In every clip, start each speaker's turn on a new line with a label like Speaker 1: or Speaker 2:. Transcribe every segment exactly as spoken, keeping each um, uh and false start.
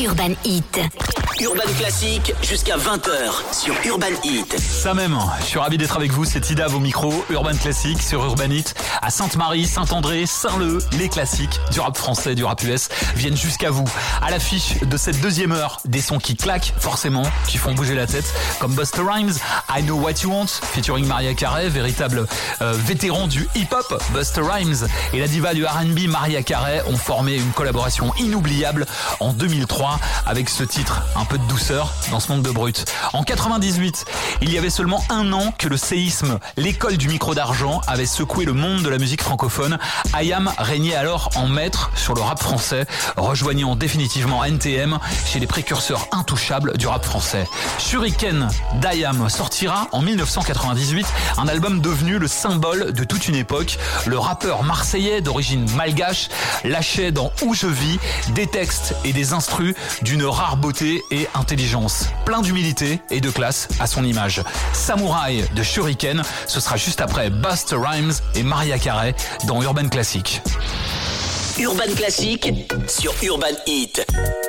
Speaker 1: Urban Hit.
Speaker 2: Urban Classique jusqu'à vingt heures sur Urban Hit.
Speaker 3: Ça même, je suis ravi d'être avec vous, c'est Ida au micro, Urban Classique sur Urban Hit. À Sainte-Marie, Saint-André, Saint-Leu, les classiques du rap français, du rap U S viennent jusqu'à vous. À l'affiche de cette deuxième heure, des sons qui claquent forcément, qui font bouger la tête, comme Busta Rhymes, I Know What You Want, featuring Mariah Carey, véritable euh, vétéran du hip-hop. Busta Rhymes et la diva du R and B Mariah Carey ont formé une collaboration inoubliable en deux mille trois avec ce titre, un peu de douceur dans ce monde de brut. En quatre-vingt-dix-huit, il y avait seulement un an que le séisme, l'école du micro d'argent, avait secoué le monde de la musique francophone. I A M régnait alors en maître sur le rap français, rejoignant définitivement N T M chez les précurseurs intouchables du rap français. Shuriken d'I A M sortira en dix-neuf cent quatre-vingt-dix-huit, un album devenu le symbole de toute une époque. Le rappeur marseillais d'origine malgache lâchait dans Où je vis des textes et des instrus d'une rare beauté et intelligence, plein d'humilité et de classe à son image. Samouraï de Shuriken, ce sera juste après Busta Rhymes et Mariah Carey dans Urban Classique.
Speaker 2: Urban Classique sur Urban Hit.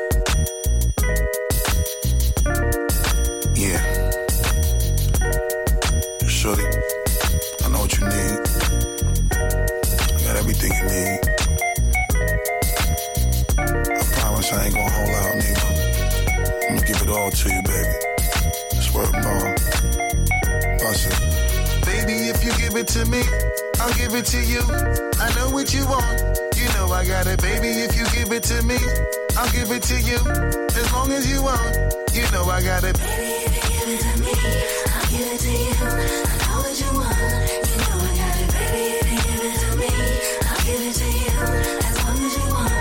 Speaker 4: Yeah. Shorty, I know what you need. I got everything you need. I promise I ain't gonna hold out, nigga. I'm gonna give it all to you, baby. It's worth more. Bust it. Baby, if you give it to me, I'll give it to you. I know what you want. You know I got it, baby. If you give it to me, I'll give it to you. As long as you want, you know I got it.
Speaker 5: Baby, if you give it to me, I'll give it to you. I know what you want. You know I got it, baby. If you give it to me, I'll give it to you. As long as you want.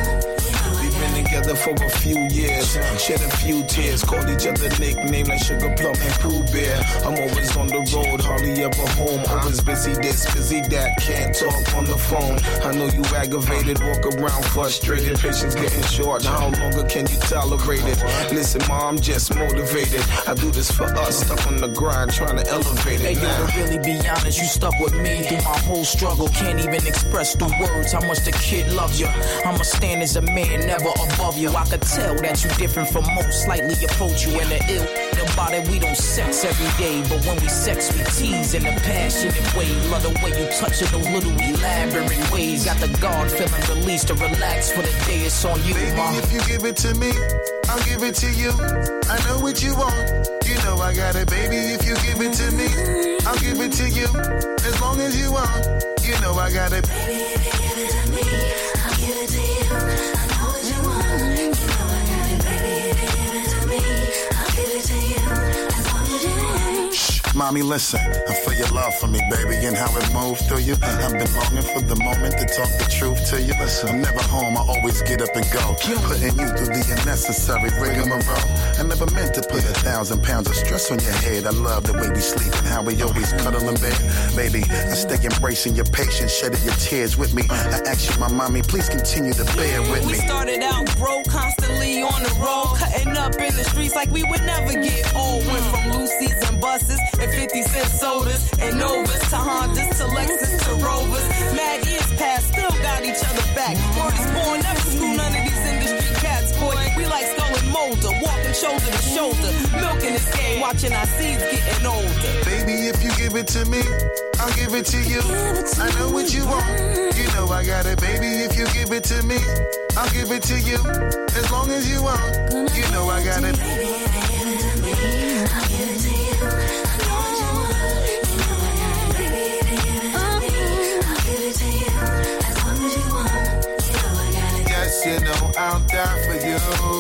Speaker 6: Together for a few years, shed a few tears, called each other nicknames like Sugar Plum and Pooh Bear. I'm always on the road, hardly ever home. Always busy this, busy that, can't talk on the phone. I know you aggravated, walk around frustrated, patience getting short. How longer can you tolerate it? Listen, mom, I'm just motivated. I do this for us, stuck on the grind, trying to elevate it.
Speaker 7: Hey, yo, to really be honest, you stuck with me through my whole struggle. Can't even express through words how much the kid loves you. I'ma stand as a man, never above you. I could tell that you different from most, slightly approach you in the ill. About it, we don't sex every day, but when we sex, we tease in a passionate way. Love the way you touch it, those little elaborate ways. Got the guard feeling released to relax for the day. It's on you,
Speaker 4: baby,
Speaker 7: ma.
Speaker 4: If you give it to me, I'll give it to you. I know what you want. You know I got it, baby. If you give it to me, I'll give it to you. As long as you want, you know I got it.
Speaker 5: Baby, if you give it to me, I'll give it to you. I know what you want. You know I got it, baby. If you give it to me, I'll give it to you. As long as you want.
Speaker 4: Shh, mommy, listen. I feel your love for me, baby, and how it moved through you. I've been longing for the moment to talk the truth to you. I'm never home, I always get up and go. Putting you through the unnecessary rigmarole. I never meant to put a thousand pounds of stress on your head. I love the way we sleep and how we always cuddle in bed. Baby, I stay embracing your patience, shedding your tears with me. I ask you, my mommy, please continue to bear with me.
Speaker 8: We started out broke, constantly on the road, cutting up in the streets like we would never get old. Went from Lucy's and buses and fifty cent sodas and Novas to Hondas to Lexus to Rovers. Mad years past, still got each other back. Word is born, never screw none of these industry cats, boy. We like Skull and Molder, walking shoulder to shoulder, milking this game, watching our seeds getting older.
Speaker 4: Baby, if you give it to me, I'll give it to you. I know what you want. You know I got it, baby. If you give it to me, I'll give it to you. As long as you want, you know I got it.
Speaker 5: Baby, if you give it to me, I'll give it to you. I know what you want. You know I got it, baby. If you give it to me, I'll give it to you. As long as you want, you know I got it.
Speaker 4: Yes, you know I'll die for you.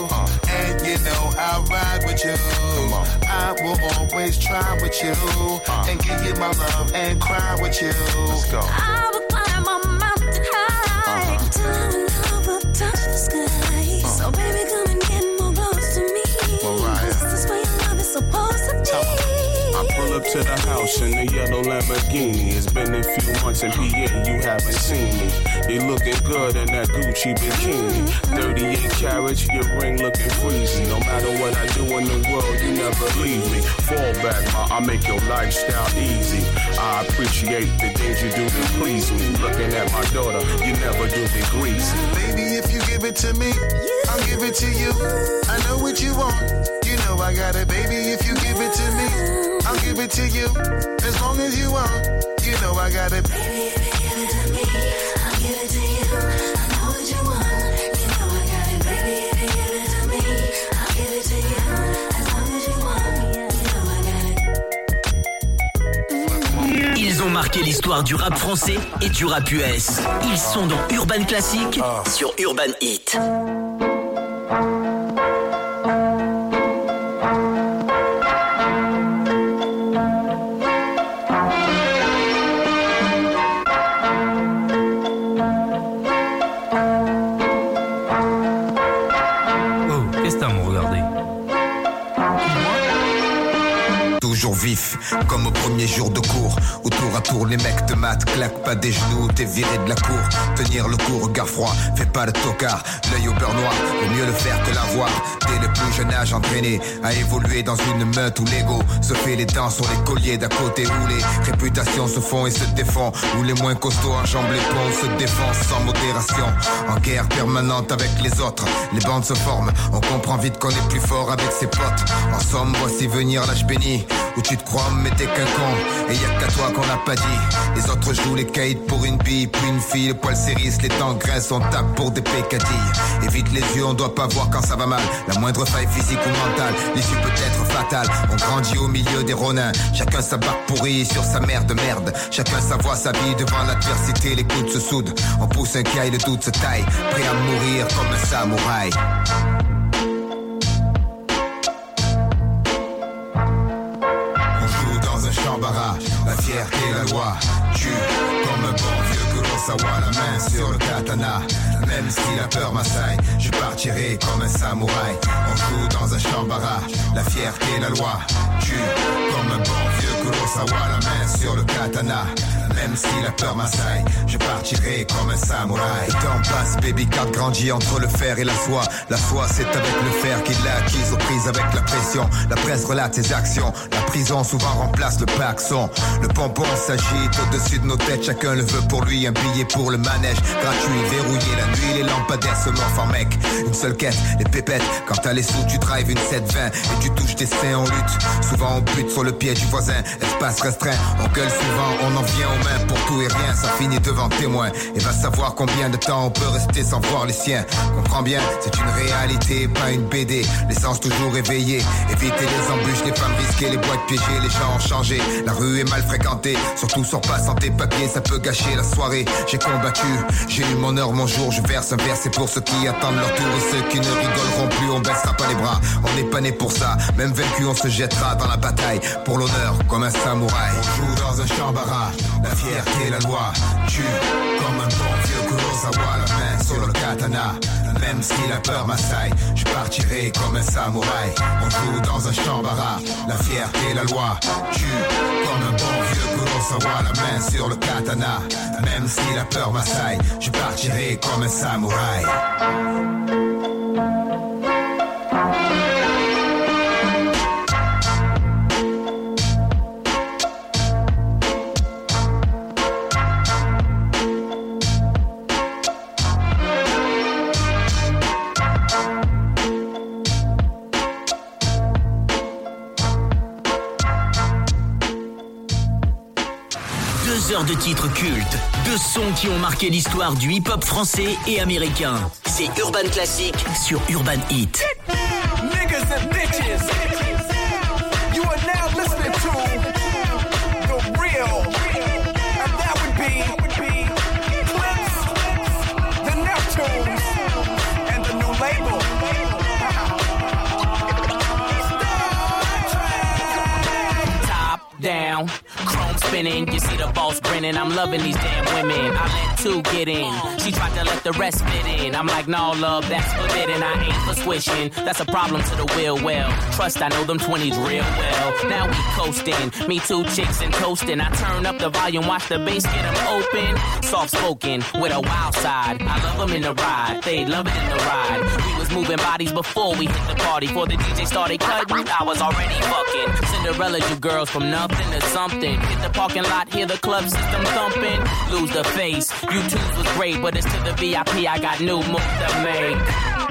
Speaker 4: And you know I'll ride with you. I will always try with you. And give you my love and cry with you. Let's go.
Speaker 5: I will climb a mountain high till our love will touch the sky. So baby, come and get more close to me. This is where your love is supposed to be.
Speaker 6: I pull up to the house in the yellow Lamborghini. It's been a few months in P A, you haven't seen me. You looking good in that Gucci bikini. thirty-eight carats, your ring looking freezy. No matter what I do in the world, you never leave me. Fall back, ma, I make your lifestyle easy. I appreciate the things you do to please me. Looking at my daughter, you never do me greasy.
Speaker 4: Baby, if you give it to me, I'll give it to you. I know it to you as long as you want. You know I got it.
Speaker 5: Baby, if you give it to me, I'll give it to you. I know what you want. You know I got it. Baby, if you give it to me, I'll give it to you. As long as you want. You know I got it.
Speaker 2: Ils ont marqué l'histoire du rap français et du rap U S. Ils sont dans Urban Classic sur Urban Hit.
Speaker 1: Toujours vif, comme au premier jour de cours, où tour à tour les mecs te matent, claquent pas des genoux, t'es viré de la cour. Tenir le coup, regard froid, fais pas le tocard, l'œil au beurre noir, vaut mieux le faire que l'avoir. Dès le plus jeune âge entraîné à évoluer dans une meute où l'ego se fait les dents sur les colliers d'à côté, où les réputations se font et se défont, où les moins costauds enjambent les ponts, se défoncent sans modération. En guerre permanente avec les autres, les bandes se forment, on comprend vite qu'on est plus fort avec ses potes. En somme, voici venir l'âge béni, où tu te crois mais t'es qu'un con, et y'a qu'à toi qu'on n'a pas dit. Les autres jouent les caïds pour une bille, puis une fille, le poil s'érisse, les dents graissent, on tape pour des pécadilles. Évite les yeux, on doit pas voir quand ça va mal. La moindre faille physique ou mentale, l'issue peut être fatale. On grandit au milieu des ronins, chacun sa barque pourrie sur sa mère de merde. Chacun sa voix, sa vie devant l'adversité, les coudes se soudent. On pousse un caille, le doute se taille, prêt à mourir comme un samouraï. La fierté, la loi, tue comme un bon vieux Kurosawa, la main sur le katana. Même si la peur m'assaille, je partirai comme un samouraï. On joue dans un chambara, la fierté, la loi, tue comme un bon vieux Kurosawa, la main sur le katana. Même si la peur m'assaille, je partirai comme un samouraï. Le temps passe, baby cat grandit entre le fer et la soie. La foi c'est avec le fer qu'il l'a acquise aux prises avec la pression. La presse relate ses actions, la prison souvent remplace le paxon. Le pompon s'agite au-dessus de nos têtes, chacun le veut pour lui. Un billet pour le manège, gratuit, verrouillé la nuit. Les lampadaires se morfent en mec, une seule quête, les pépettes. Quand t'as les sous tu drives une sept vingt et tu touches tes seins en lutte. Souvent on bute sur le pied du voisin, espace restreint. On gueule souvent, on en vient aux mains pour tout et rien. Ça finit devant témoin et va savoir combien de temps on peut rester sans voir les siens. Comprends bien, c'est une réalité, pas une B D. L'essence toujours éveillée, éviter les embûches, les femmes risquées, les boîtes piégées. Les gens ont changé, la rue est mal fréquentée. Surtout sors pas sans tes papiers, ça peut gâcher la soirée. J'ai combattu, j'ai eu mon heure, mon jour. Je verse un verre, c'est pour ceux qui attendent leur tour. Et ceux qui ne rigoleront plus, on baissera pas les bras. On n'est pas né pour ça, même vaincu on se jettera dans la bataille. Pour l'honneur, comme un samouraï. On joue dans un chambara, la fierté, la loi, tue comme un bon vieux Kurosawa, la main sur le katana. Même si la peur m'assaille, je partirai comme un samouraï. On joue dans un chambara, la fierté, la loi, tue comme un bon vieux Kurosawa, la main sur le katana. Même si la peur m'assaille, je partirai comme un samouraï.
Speaker 2: Deux heures de titres cultes, deux sons qui ont marqué l'histoire du hip-hop français et américain. C'est Urban Classic sur Urban Hit.
Speaker 9: Niggas and bitches, you are now listening to the real, and that would be Clips, the Neptunes, and the new label.
Speaker 7: Top down, chrome spinning, you see the boss grinning. I'm loving these damn women. I let two get in, she tried to let the rest fit in. I'm like, no love, that's forbidden. I ain't for swishing, that's a problem to the will. Well, trust I know them twenties real well. Now we coasting, me two chicks and toasting. I turn up the volume, watch the bass get them open. Soft spoken with a wild side. I love them in the ride, they love it in the ride. We was moving bodies before we hit the party. Before the D J started cutting, I was already fucking. Cinderella, you girls from nothing to something. Hit the parking lot, hear the club system thumping. Lose the face, you twos was great, but it's to the V I P, I got new moves to make.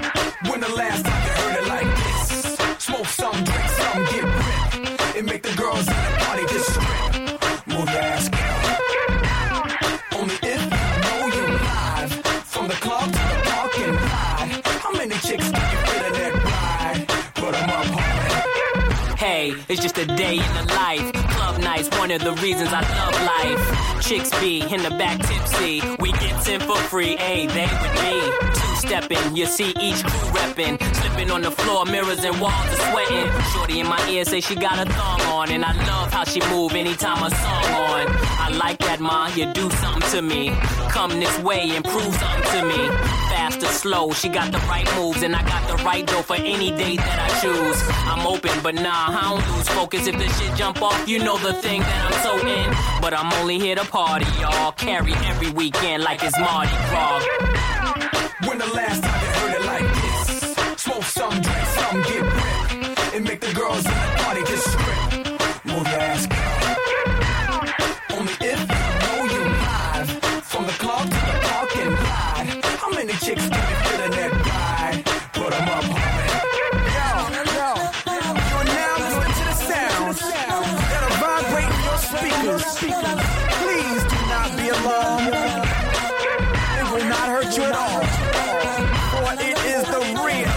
Speaker 9: When the last time you heard it like this? Smoke some, drink some, get ripped. It make the girl girls in the party just strip. Move your ass, girl. Only if you know you live. From the club to the parking lot. How many chicks can you fit in that ride? Put 'em up, homie.
Speaker 10: Hey, it's just a day in the life. Club nights, one of the reasons I love life. Chicks be in the back tipsy. We get in for free, hey, they with me. Two-stepping, you see each crew reppin'. Slipping on the floor, mirrors and walls are sweating. Shorty in my ear say she got a thong on. And I love how she move anytime a song on. I like that, ma, you do something to me. Come this way and prove something to me. Fast or slow, she got the right moves. And I got the right dough for any date that I choose. I'm open, but nah, I don't lose focus. If the shit jump off, you know the thing that I'm so in. But I'm only here to party, y'all. Carry every weekend like it's Mardi Gras.
Speaker 9: When the last time you heard it like this? Smoke some, drink some, get ripped. And make the girls in the party just strip. Move your ass, girl. Only if you know you live. From the club to the parking lot. How many chicks can you fit in that ride? Put 'em up, homie. Yo, yo, you are now listening to the sounds that are vibrating your speakers. Please do not be alarmed. It will not hurt you at all. For it is the real.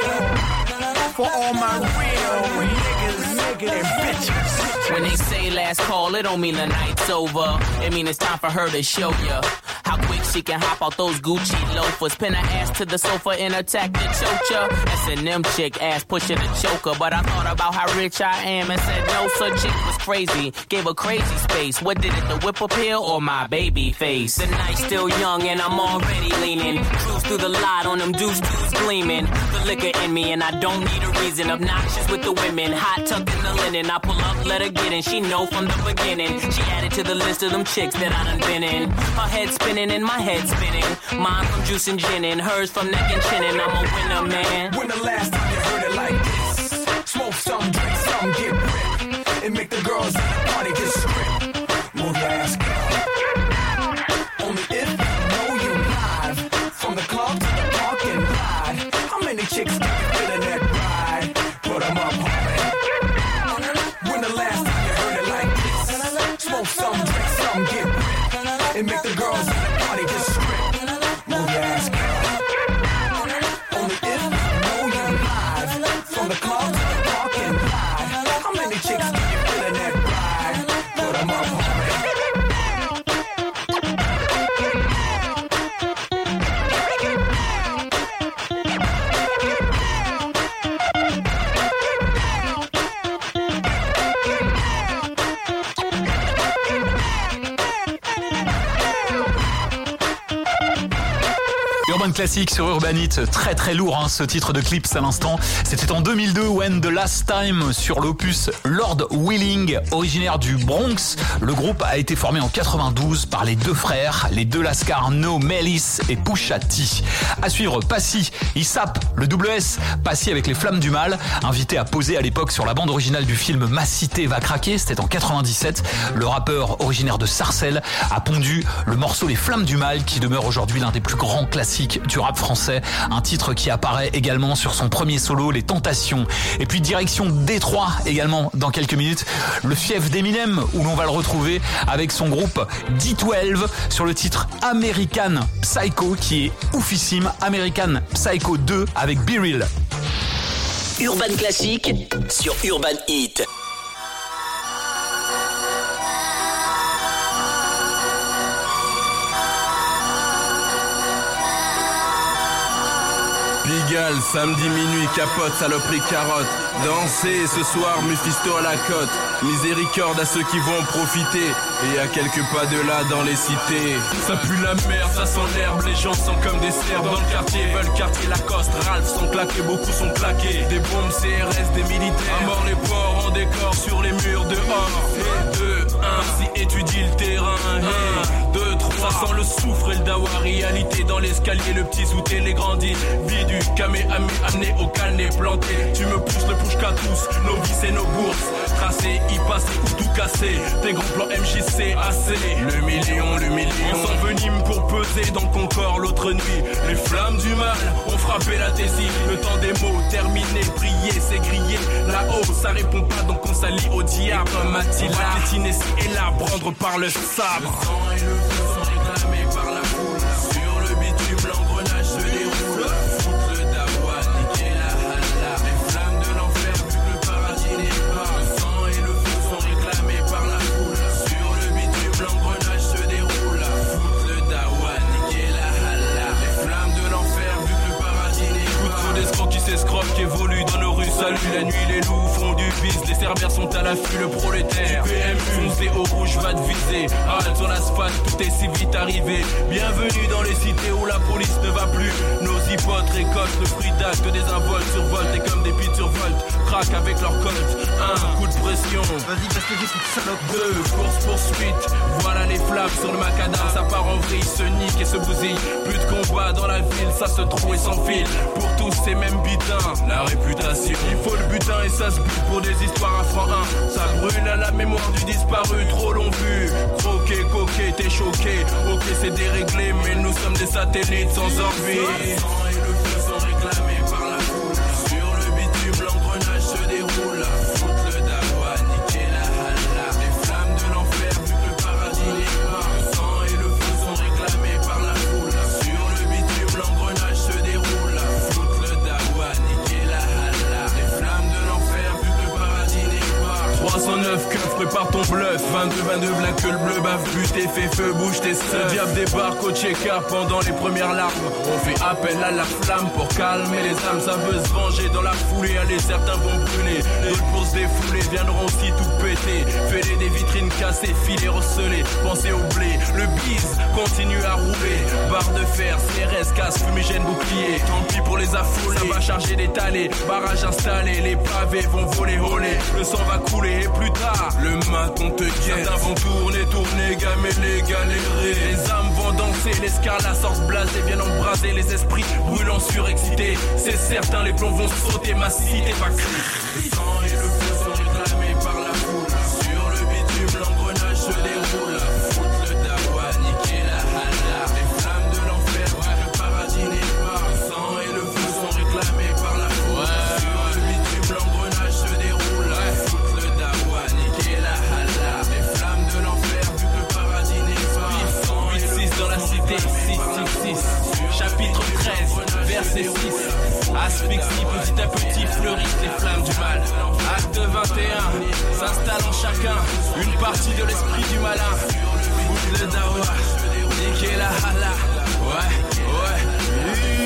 Speaker 9: For all my real niggas and bitches.
Speaker 10: When they say last call, it don't mean the night's over. It mean it's time for her to show ya how quick she can hop out those Gucci loafers. Pin her ass to the sofa and attack the chocha. S and M chick ass pushing the choker. But I thought about how rich I am and said no, such chick was crazy. Gave her crazy space. What did it, the whip appeal or my baby face? The night's still young and I'm already leaning. Cruise through the lot on them deuce deuce gleaming. The liquor in me and I don't need a reason. Obnoxious with the women, hot tucked in the linen. I pull up, let her get in. She know from the beginning. She added to the list of them chicks that I done been in. Her head spinning and my head spinning. Mine from juice and gin and hers from neck and chin. And I'm a winner, man.
Speaker 9: When the last time you heard it like this? Smoke some, drink some, get ripped. And make the girls in the party just strip. Move your ass, girl. Only if you know you live. From the club to the parking lot. How many chicks can you fit in that ride? Put 'em up, homie. When the last time you heard it like this? Smoke some, drink some, get ripped. And make the girls in the party just strip. Move your ass, girl. Only if you know you live. From the club to the parking lot. How many chicks can you fit in that ride? Put 'em up, homie.
Speaker 3: Urban Classic sur Urbanite, très très lourd hein, ce titre de Clips à l'instant. C'était en deux mille deux, When the Last Time, sur l'opus Lord Willing, originaire du Bronx. Le groupe a été formé en quatre-vingt-douze par les deux frères, les deux Lascar, No Melis et Pusha T. À suivre, Passy, Issap, le double S, Passy avec les Flammes du Mal, invité à poser à l'époque sur la bande originale du film Ma Cité va craquer, c'était en quatre-vingt-dix-sept. Le rappeur originaire de Sarcelles a pondu le morceau Les Flammes du Mal qui demeure aujourd'hui l'un des plus grands classiques du rap français, un titre qui apparaît également sur son premier solo, Les Tentations. Et puis direction Détroit également dans quelques minutes, le fief d'Eminem où l'on va le retrouver avec son groupe D douze sur le titre American Psycho qui est oufissime, American Psycho deux avec Be Real.
Speaker 2: Urban Classic sur Urban Hit.
Speaker 11: Pigalle, samedi minuit, capote, saloperie, carotte. Danser ce soir, Mephisto à la côte. Miséricorde à ceux qui vont profiter. Et à quelques pas de là dans les cités. Ça pue la merde, ça sent l'herbe. Les gens sont comme des cerfs dans le quartier. Veulent quartier Lacoste, Ralph sont claqués, beaucoup sont claqués. Des bombes C R S, des militaires. À mort les porcs en décor sur les murs dehors. Et deux, un, si étudie le terrain. Et deux, trois, ça sent le soufre et le dawa. Réalité dans l'escalier, le petit zouté, les grandis. Vie du camé, ami, amené au calné, planté. Tu me pousses le push qu'à tous, nos vies et nos bourses. Tracé, y passer ou tout casser. Tes grands plans M J C, assez. Le million, le million. On s'envenime pour peser dans ton corps l'autre nuit. Les flammes du mal ont frappé la thésie. Le temps des mots terminé, prier, c'est grillé. Là-haut, ça répond pas, donc on s'allie au diable. Comme Attila, on va piétiner ici et là, prendre par le sabre. Le sang et le feu sont réclamés par la foule. Sur le bitume, l'engrenage se déroule. Foutre le dawa, niquer la halla. Les flammes de l'enfer, vu que le paradis n'est pas. Le sang et le feu sont réclamés par la foule. Sur le bitume, l'engrenage se déroule. Foutre le dawa, niquer la halla. Les flammes de l'enfer, vu que le paradis n'est pas. Coup d'escrocs qui s'escroquent, qui évoluent dans nos rues. Salut la nuit, les loups font du bis. Les cerbères sont à l'affût, le prolétaire. P M U, foncé au rouge, va te viser. Halte sur l'asphalte, tout est si vite arrivé. Bienvenue dans les cités où la police ne va plus. Nos hypotes récoltent le fruit d'actes des involtes. Survoltent et comme des pites survoltent. Craquent avec leur colte. Un coup de pression. Vas-y, passe les petites salopes. Deux, course poursuite. Voilà les flammes sur le macadam. Ça part en vrille, se nique et se bousille. Plus de combat dans la ville, ça se trouve et s'enfile. Pour tous ces mêmes butins, la réputation. Il faut le butin et ça se bute pour des histoires à franc un. Ça brûle à la mémoire du disparu, trop long vu. Croqué, coqué, t'es choqué. Ok, c'est déréglé, mais nous sommes des satellites sans envie. Le sang et le feu sont réclamés par la foule. Sur le bitume, l'engrenage se déroule. Foutre le dawa, niquer la halla. Les flammes de l'enfer, vu que le paradis n'est pas. Le sang et le feu sont réclamés par la foule. Sur le bitume, l'engrenage se déroule. Foutre le dawa, niquer la halla. Les flammes de l'enfer, vu que le paradis n'est pas. trois cent neuf keufs, prépare ton bluff. vingt-deux vingt-deux, black que le bleu bave, buté, fait feu, bouge tes seufs. Le diable débarque au checker pendant les premières larmes. On fait appel à la flamme pour calmer les âmes. Ça veut se venger dans la foulée. Allez, certains vont brûler, d'autres pour se défouler viendront aussi tout péter. Fêler des vitrines cassées, filets recelés. Pensez au blé, le bise continue à rouler. Barre de fer, C R S, casse, fumigène, bouclier. Tant pis pour les affolés, ça va charger des talés. Barrage installé, les pavés vont voler, voler. Le sang va couler et plus tard, le mat on te guette. Certains vont tourner, tourner, gameler, galérer. Les âmes vont danser, les scars, la sorte blasée viennent embraser les esprits brûlants surexcités. C'est certain, les plombs vont sauter, ma cité va crier. Le sang et le feu sont réclamés par la foule. Sur le bitume, l'engrenage se déroule. Foutre le dawa, niquer la halla. Les flammes de l'enfer, ouais, le paradis n'est pas. Le sang et le feu sont réclamés par la foule. Ouais. Sur le bitume, l'engrenage se déroule. Ouais. Foutre le dawa, niquer la halla. Les flammes de l'enfer, vu que le paradis n'est pas. huit six dans la cité, six six six. Chapitre treize, verset six. Asphyxie, petit à petit fleurissent les flammes du mal. Acte vingt et un, s'installe en chacun une partie de l'esprit du malin. Foutre le dawa, niquer la hala. Ouais, ouais.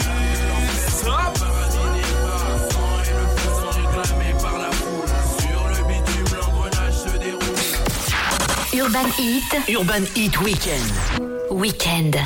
Speaker 11: Stop.
Speaker 2: Urban Heat. Urban Heat Weekend. Weekend.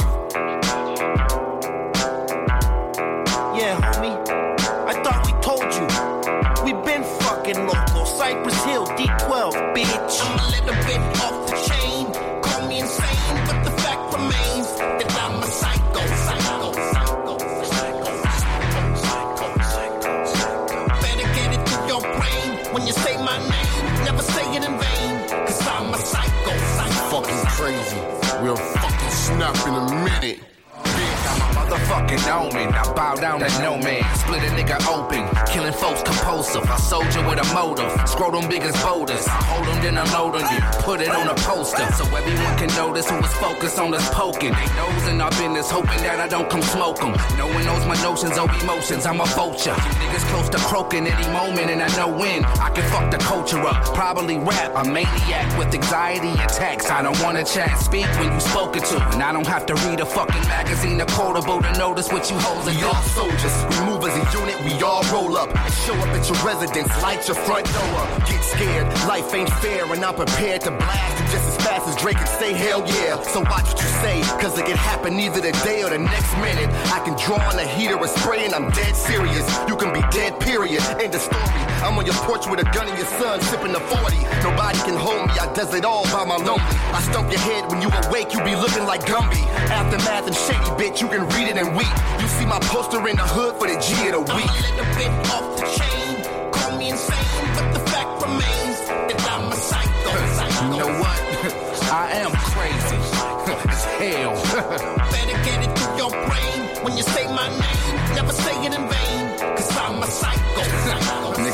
Speaker 12: Yeah, homie. I thought we told you. We been fucking local. Cypress Hill, D twelve, bitch. I'm a little bit off the chain. Call me insane, but the fact remains that I'm a psycho, psycho, psycho, psycho, psycho, psycho, psycho. Better get it through your brain when you say my name. Never say it in vain, cause I'm a psycho, psycho.
Speaker 13: Fucking crazy. We'll fucking snap in a minute.
Speaker 14: I'm a motherfucking omen. I bow down to no man. Split a nigga open. Killing folks compulsive. I soldier with a motive. Scrotum big as boulders. I hold them, then unload on you. Put it on a poster. So everyone can notice who is focused on us poking. They nosing our business, hoping that I don't come smoke them. No one knows my notions or emotions. I'm a vulture. You niggas close to croaking any moment, and I know when I can fuck the culture up. Probably rap. A maniac with anxiety attacks. I don't wanna chat. Speak when you spoken to. And I don't have to read a fucking magazine or quotable to notice what you hoes are
Speaker 13: doing. We all soldiers, we move as a unit, we all roll up and show up at your residence, light your front door up. Get scared, life ain't fair, and I'm prepared to blast you just as fast as Drake can say hell yeah. So watch what you say, cause it can happen either today or the next minute. I can draw on a heater or spray and I'm dead serious. You can be dead, period, end of story. I'm on your porch with a gun in your son, sipping a forty. Nobody can hold me, I does it all by my lonely. I stump your head when you awake, you be looking like Gumby. Aftermath and shady, bitch, you can read it and weep. You see my poster in the hood for the G of the week.
Speaker 12: I'm a little bit off the chain. Call me insane, but the fact remains that I'm a psycho. psycho.
Speaker 14: You know what? I am crazy as hell.
Speaker 12: Better get it through your brain when you say my name. Never say it in vain, cause I'm a psycho. psycho.
Speaker 14: Nigga, I'm about to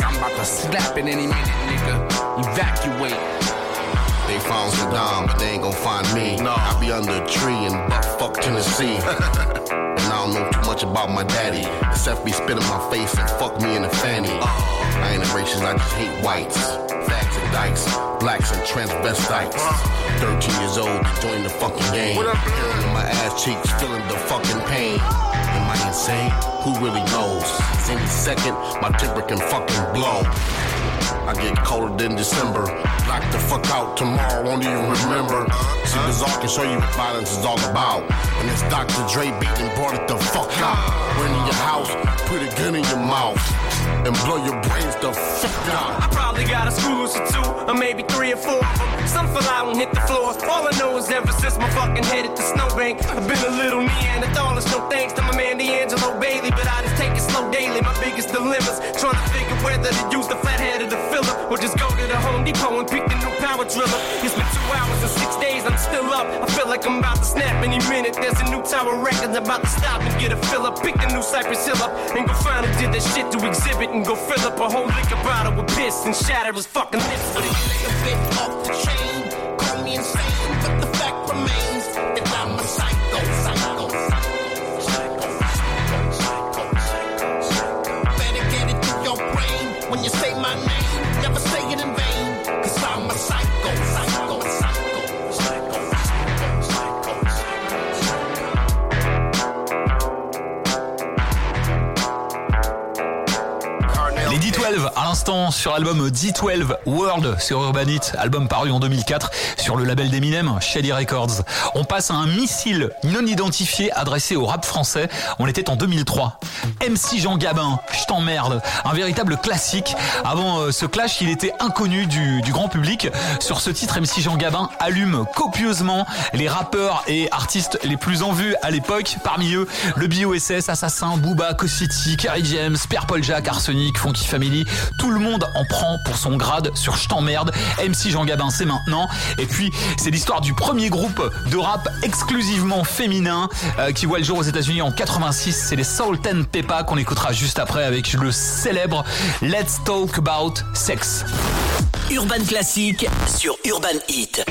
Speaker 14: snapping any minute, nigga. Evacuate.
Speaker 15: They found Saddam, but they ain't gon' find me. No. I be under a tree in buttfuck Tennessee. And I don't know too much about my daddy, except be spit in my face and fuck me in the fanny. Uh, I ain't a racist, I just hate whites. Facts and dykes, blacks and transvestites. thirteen years old, join the fucking game. Hearing in my ass cheeks, feeling the fucking pain. Am I insane? Who really knows? Any second, my temper can fucking blow. I get colder than December. Knock the fuck out tomorrow, won't even remember. See, Bizarre can show you what violence is all about. And it's Doctor Dre beat and brought it the fuck out. Run in your house, put a gun in your mouth, and blow your brains the fuck out.
Speaker 16: I probably got a school or two, or maybe three or four of them. Some fell out and hit the floor. All I know is ever since my fucking head hit the snowbank, I've been a little Neanderthaler. No thanks to my man D'Angelo Bailey, but I just take it slow daily. My biggest dilemmas, trying to figure whether to use the flathead or the filler, or just go to the Home Depot and pick the new power driller. It's been two hours and six days, I'm still up. I feel like I'm about to snap any minute. There's a new Tower Records about to stop and get a fill up. Pick the new Cypress Hill up and go find who did that shit to exhibit, and go fill up a whole liquor bottle with piss and shatter his fucking lips.
Speaker 12: But it's a bit off the chain. Call me insane, but the fact remains that I'm a psycho, psycho, psycho, psycho, psycho, psycho. Better get it through your brain when you say my name. Never say it in vain, cause I'm a psycho, psycho, psycho, psycho, psycho, psycho, psycho.
Speaker 3: Les D douze à l'instant sur l'album D douze World sur Urban Hit, album paru en deux mille quatre sur le label d'Eminem, Shady Records. On passe à un missile non identifié adressé au rap français. On était en deux mille trois. M C Jean Gabin, je t'emmerde, un véritable classique. Avant euh, ce clash, il était inconnu du, du grand public. Sur ce titre, M C Jean Gabin allume copieusement les rappeurs et artistes les plus en vue à l'époque. Parmi eux, le B O S S, Assassin, Booba, Cosity, Kerry James, Pierre Paul Jacques, Arsenic, Funky Family. Tout le monde en prend pour son grade sur Je t'emmerde. M C Jean Gabin, c'est maintenant. Et puis, c'est l'histoire du premier groupe de rap exclusivement féminin euh, qui voit le jour aux États-Unis en quatre-vingt-six. C'est les Salt and Peppa qu'on écoutera juste après avec le célèbre Let's Talk About Sex.
Speaker 2: Urban Classique sur Urban Hit.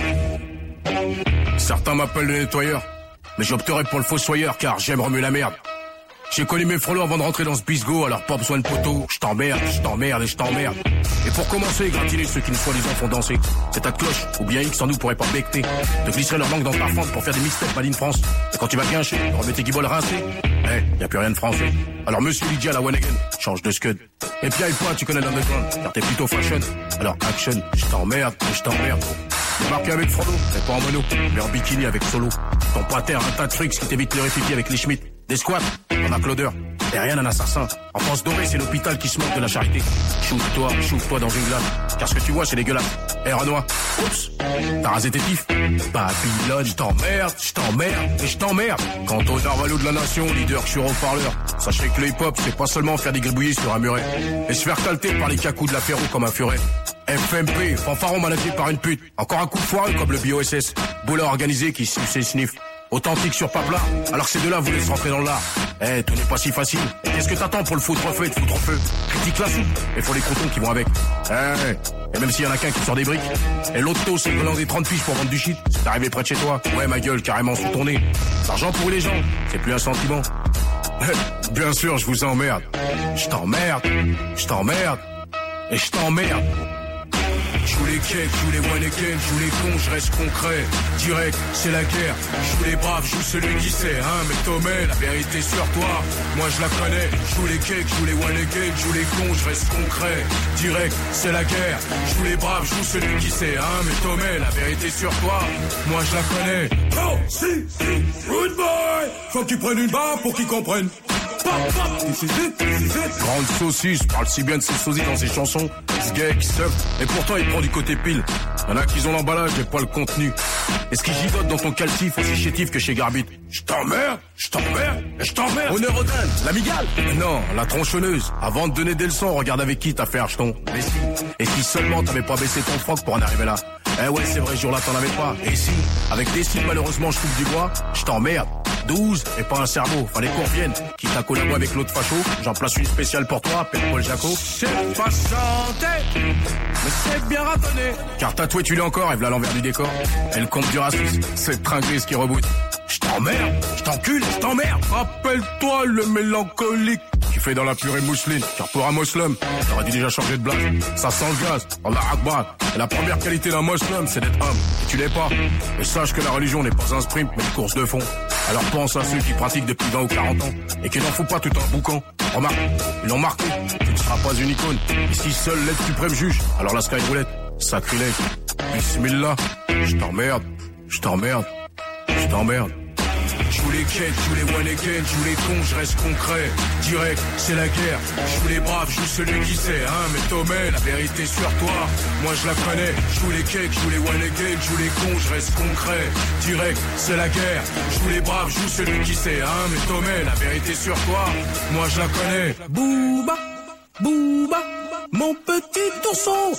Speaker 17: Certains m'appellent le nettoyeur, mais j'opterai pour le fossoyeur car j'aime remuer la merde. J'ai connu mes frelots avant de rentrer dans ce bisgo, alors pas besoin de poteau. Je t'emmerde, je t'emmerde et je t'emmerde. Et pour commencer, gratiner ceux qui nous soi-disant font danser. C'est ta cloche, ou bien X sans nous pourrait pas becter. Te glisserait leur langue dans ta fente pour faire des mixtapes Made in France. Et quand tu vas quincher, remets tes guibolles rincés. Eh, hey, y a plus rien de français. Alors monsieur Lydia la one again, change de scud. Et puis avec toi, tu connais l'underground, car t'es plutôt fashion. Alors action, je t'emmerde et je t'emmerde. Débarqué avec Frodo, mais pas en mono, mais en bikini avec Solo. Ton pater, un tas de frics qui t'évite de répliquer avec les Schmitt. Des squats, on a Claudeur. Et rien d'un assassin. En France dorée, c'est l'hôpital qui se moque de la charité. Shoot-toi, shoot-toi dans une glace. Car ce que tu vois, c'est dégueulasse. Eh, Renoir, oups, t'as rasé tes tifs. Babylone, je t'emmerde, je t'emmerde et je t'emmerde. Quant au narvalo de la nation, leader sur haut-parleur, sachez que le hip-hop, c'est pas seulement faire des gribouillis sur un muret. Et se faire calter par les cacous de la Ferro comme un furet. F M P, fanfaron managé par une pute. Encore un coup de foireux comme le B O S S. Boulot organisé qui suce et sniff. Authentique sur Papla, alors que ces deux-là voulaient se rentrer dans l'art. Eh, hey, tout n'est pas si facile. Et qu'est-ce que t'attends pour le foutre feu et te foutre en feu? Critique la soupe, et faut les croutons qui vont avec. Eh, hey. Et même s'il y en a qu'un qui sort des briques. Et l'autre taux, c'est venant des trente piges pour vendre du shit. C'est arrivé près de chez toi. Ouais, ma gueule, carrément sous ton nez. L'argent pour les gens, c'est plus un sentiment. Bien sûr, je vous emmerde. Je t'emmerde, je t'emmerde, et je t'emmerde. J'joue les cakes, j'joue les one again, j'joue les cons, je reste concret. Direct, c'est la guerre. J'joue les braves, j'joue celui qui sait, hein. Mais Tomé, la vérité sur toi, moi je la connais. J'joue les cakes, j'joue les one again, j'joue les cons, je reste concret. Direct, c'est la guerre. J'joue les braves, j'joue celui qui sait, hein. Mais Tomé, la vérité sur toi, moi je la connais. Oh, si, si, good boy. Faut qu'ils prennent une barre pour qu'ils comprennent. Grande saucisse, parle si bien de ses sosies dans ses chansons. Ce gars qui surfe, et pourtant il prend du côté pile. Y'en a qui ont l'emballage et pas le contenu. Est-ce qu'il gigote dans ton calcif aussi chétif que chez Garbit? Je t'emmerde, je t'emmerde, et je t'emmerde. Honneur aux dames, l'amigale. Non, la tronçonneuse. Avant de donner des leçons, regarde avec qui t'as fait acheton. Mais si, et si seulement t'avais pas baissé ton froc pour en arriver là. Eh ouais, c'est vrai, ce jour-là t'en avais pas. Et si, avec des signes malheureusement je coupe du bois, je t'emmerde. douze et pas un cerveau. Fallait qu'on revienne. Quitte à collaborer avec l'autre facho, j'en place une spéciale pour toi, appelle Paul Jaco. C'est pas chanter, mais c'est bien ratonné. Car tatoué tu l'es encore, et v'là l'envers du décor. Et le compte du racisme, c'est tringrise qui reboot. J't'emmerde, j't'encule, j't'emmerde. Rappelle-toi le mélancolique qui fait dans la purée mousseline. Car pour un moslem, t'aurais dû déjà changer de blague. Ça sent le gaz, Allah Akbar. Et la première qualité d'un moslem, c'est d'être homme. Et tu l'es pas. Et sache que la religion n'est pas un sprint, mais une course de fond. Alors pense à ceux qui pratiquent depuis vingt ou quarante ans et qui n'en font pas tout un boucan. Remarque, ils l'ont marqué, tu ne seras pas une icône. Et si seul l'être suprême juge, alors la sky roulette, sacrilège. Bismillah, je t'emmerde, je t'emmerde, je t'emmerde. J'joue les quêtes, j'joue les one again, j'joue les cons, je reste concret. Direct, c'est la guerre. J'joue les braves, j'joue celui qui sait, hein. Mais Tomé, la vérité sur toi, moi je la connais. J'joue les cakes, j'joue les one again, j'joue les cons, je reste concret. Direct, c'est la guerre. J'joue les braves, j'joue celui qui sait, hein. Mais Tomé, la vérité sur toi, moi je la connais. Booba, Booba, mon petit ourson.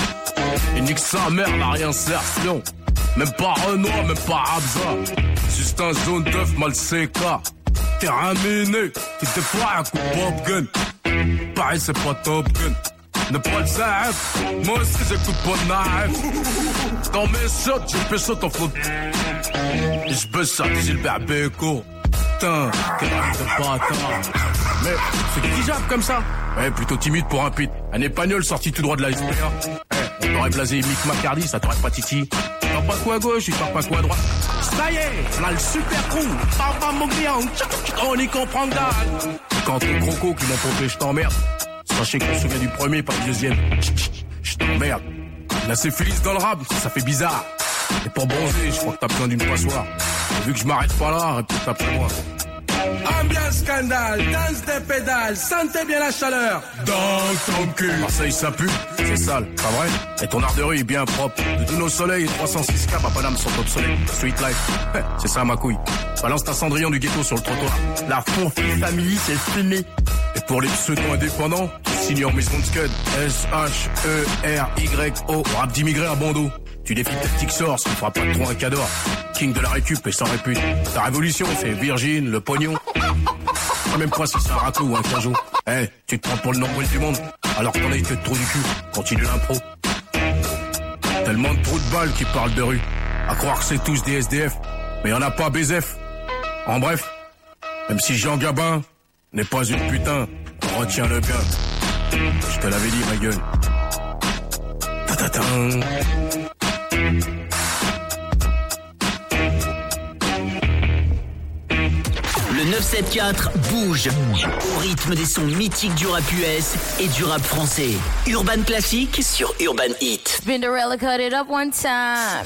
Speaker 17: Et nique sa mère, n'a rien sertion. Même pas Renoir, même pas Abza. Juste un zone d'œuf mal séca. Terrain miné, tu te fais un coup de pop gun. Pareil, c'est pas Top Gun. Ne pas le savoir, moi aussi j'écoute pas de naïf. Dans mes shots, j'ai fait ça en faute. Et je peux sortir Gilbert Bécaud. Putain, quel rêve de bâtard. Mais c'est qui jappe comme ça? Ouais, plutôt timide pour un pit. Un épagnol sorti tout droit de la S P A. Eh, on t'aurait blasé Mick McCarthy, ça t'aurait pas titi. Tu pars pas quoi à gauche, tu pars pas quoi à droite. Ça y est, là le super crew. Papa mon client, on y comprend dalle. Quand tes crocos qui m'ont pompé, je t'emmerde. Sachez qu'on se souvient du premier, pas du deuxième. Je t'emmerde. La syphilis dans le rap, ça fait bizarre. Et pour bronzer, je crois que t'as besoin d'une passoire. Et vu que je m'arrête pas là, répète après moi. Ambiance scandale, danse des pédales, sentez bien la chaleur dans ton cul. Marseille ça pue, c'est sale, pas vrai? Et ton art de rue est bien propre. De tous nos soleils et trois cent six K à Paname sont obsolètes. Sweet life, c'est ça ma couille. Balance ta Cendrillon du ghetto sur le trottoir. La Fonfille famille c'est fini. Et pour les pseudo-indépendants, signor maison de scud. S H E R Y O, rap d'immigré à bandeau. Tu défies tes petits sorts, ça ne fera pas de trop un cadeau. King de la récup et sans répute. Ta révolution, c'est Virgin, le pognon. Je sais même pas si c'est un raclou ou un cajot. Eh, hey, tu te prends pour le nombril du monde, alors t'en as été de trou du cul. Continue l'impro. Tellement de trous de balles qui parlent de rue. À croire que c'est tous des S D F. Mais y'en a pas B Z F. En bref, même si Jean Gabin n'est pas une putain, retiens-le bien. Je te l'avais dit, ma gueule. Ta-ta-ta.
Speaker 2: Le neuf sept quatre bouge au rythme des sons mythiques du rap U S et du rap français. Urban Classique sur Urban Hit.
Speaker 18: Spinderella cut it up one time.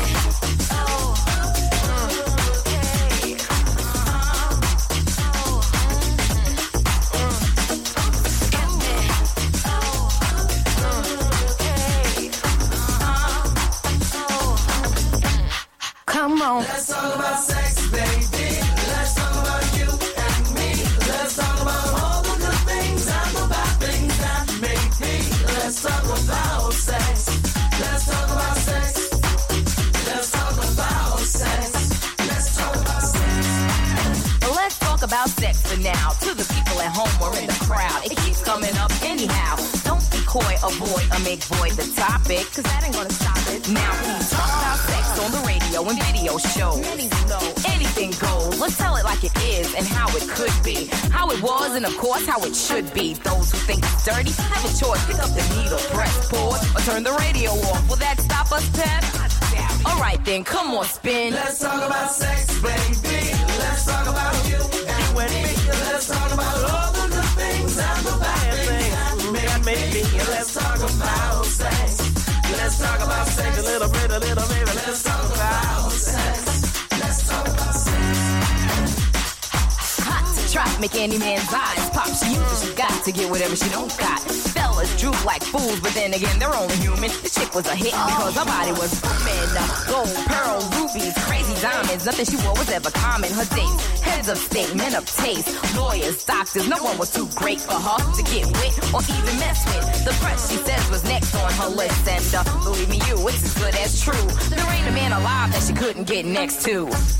Speaker 18: Come on.
Speaker 9: Let's talk about sex, baby. Let's talk about you and me. Let's talk about all the good things and the bad things that make me. Let's talk about sex. Let's talk about sex. Let's talk about sex. Let's talk about sex.
Speaker 18: Let's talk about sex for now. To the people at home or in the crowd, it keeps coming up anyhow. Don't be coy, avoid, or make void the topic, cause that ain't gonna stop it. Now please talk about sex on the radio and video shows. Anything goes. Let's tell it like it is and how it could be. How it was and of course how it should be. Those who think it's dirty have a choice. Pick up the needle, press pause, or turn the radio off. Will that stop us, Pep? Alright then, come on, spin.
Speaker 9: Let's talk about sex, baby. Let's talk about you and me. Let's talk about all the good things and the bad things that make me. Let's talk about sex. Let's talk about sex a little bit, a little baby. Let's talk about sex. Let's talk about sex.
Speaker 18: Hot to trap, make any man's eyes pop. She uses she got to get whatever she don't got. Fellas droop like fools, but then again, they're only human. The chick was a hit because her body was booming. Gold, pearl, rubies, crazy diamonds. Nothing she wore was ever common. Her dates, heads of state, men of taste, lawyers, doctors. No one was too great for her to get with or even mess with. The press, she says, was next on her list. And uh, believe me, you, it's as good as true. There ain't a man alive that she couldn't get next to.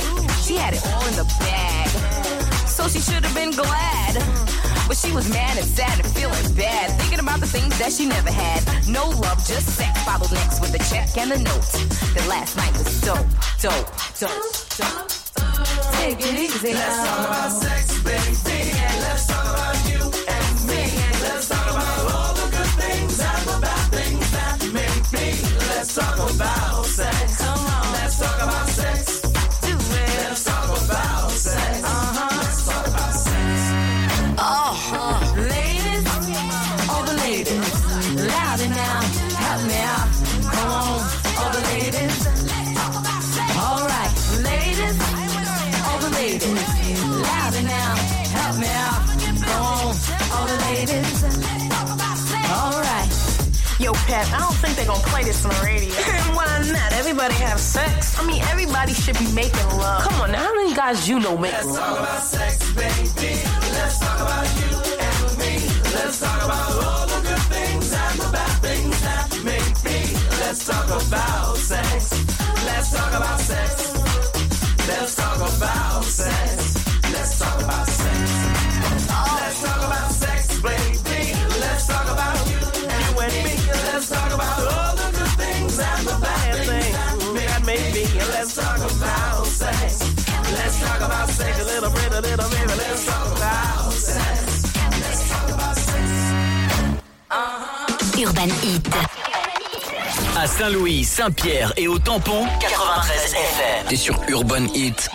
Speaker 18: She had it all in the bag, so she should have been glad. But she was mad and sad and feeling bad, thinking about the things that she never had. No love, just sex. Followed next with the check and the note. That last night was dope, dope, dope, dope. Take it easy.
Speaker 9: Let's talk about sex, baby. Let's talk about you and me. Let's talk about all the good things and the bad things that make me. Let's talk about sex. Come on. Let's talk about sex. Do it. Let's talk about sex. Uh-huh. Let's talk about sex.
Speaker 18: Oh, uh, ladies, all the ladies, louder now, help me out. Come on, all the ladies. All right, ladies, all the ladies, louder now, help me out. Come on, all the ladies. All right.
Speaker 19: Yo, Pat, I don't think they're gonna play this on the radio.
Speaker 8: Why not? Everybody have sex.
Speaker 19: I mean, everybody should be making love.
Speaker 8: Come on now, how many guys you know make love?
Speaker 9: Let's talk about sex, baby. Let's talk about you and me. Let's talk about all the good things and the bad things that make me. Let's talk about sex. Let's talk about sex. Let's talk about sex. Let's talk about sex. Let's talk about sex, baby. Let's talk about you and me. Let's talk about all the good things and the bad things that make me. Let's talk about sex. Let's talk about sex a little bit, a little bit. Let's talk about sex. Let's talk about sex.
Speaker 2: Uh-huh. Urban Hit. À Saint-Louis, Saint-Pierre et au Tampon, quatre-vingt-treize F M.
Speaker 20: T'es sur Urban Hit.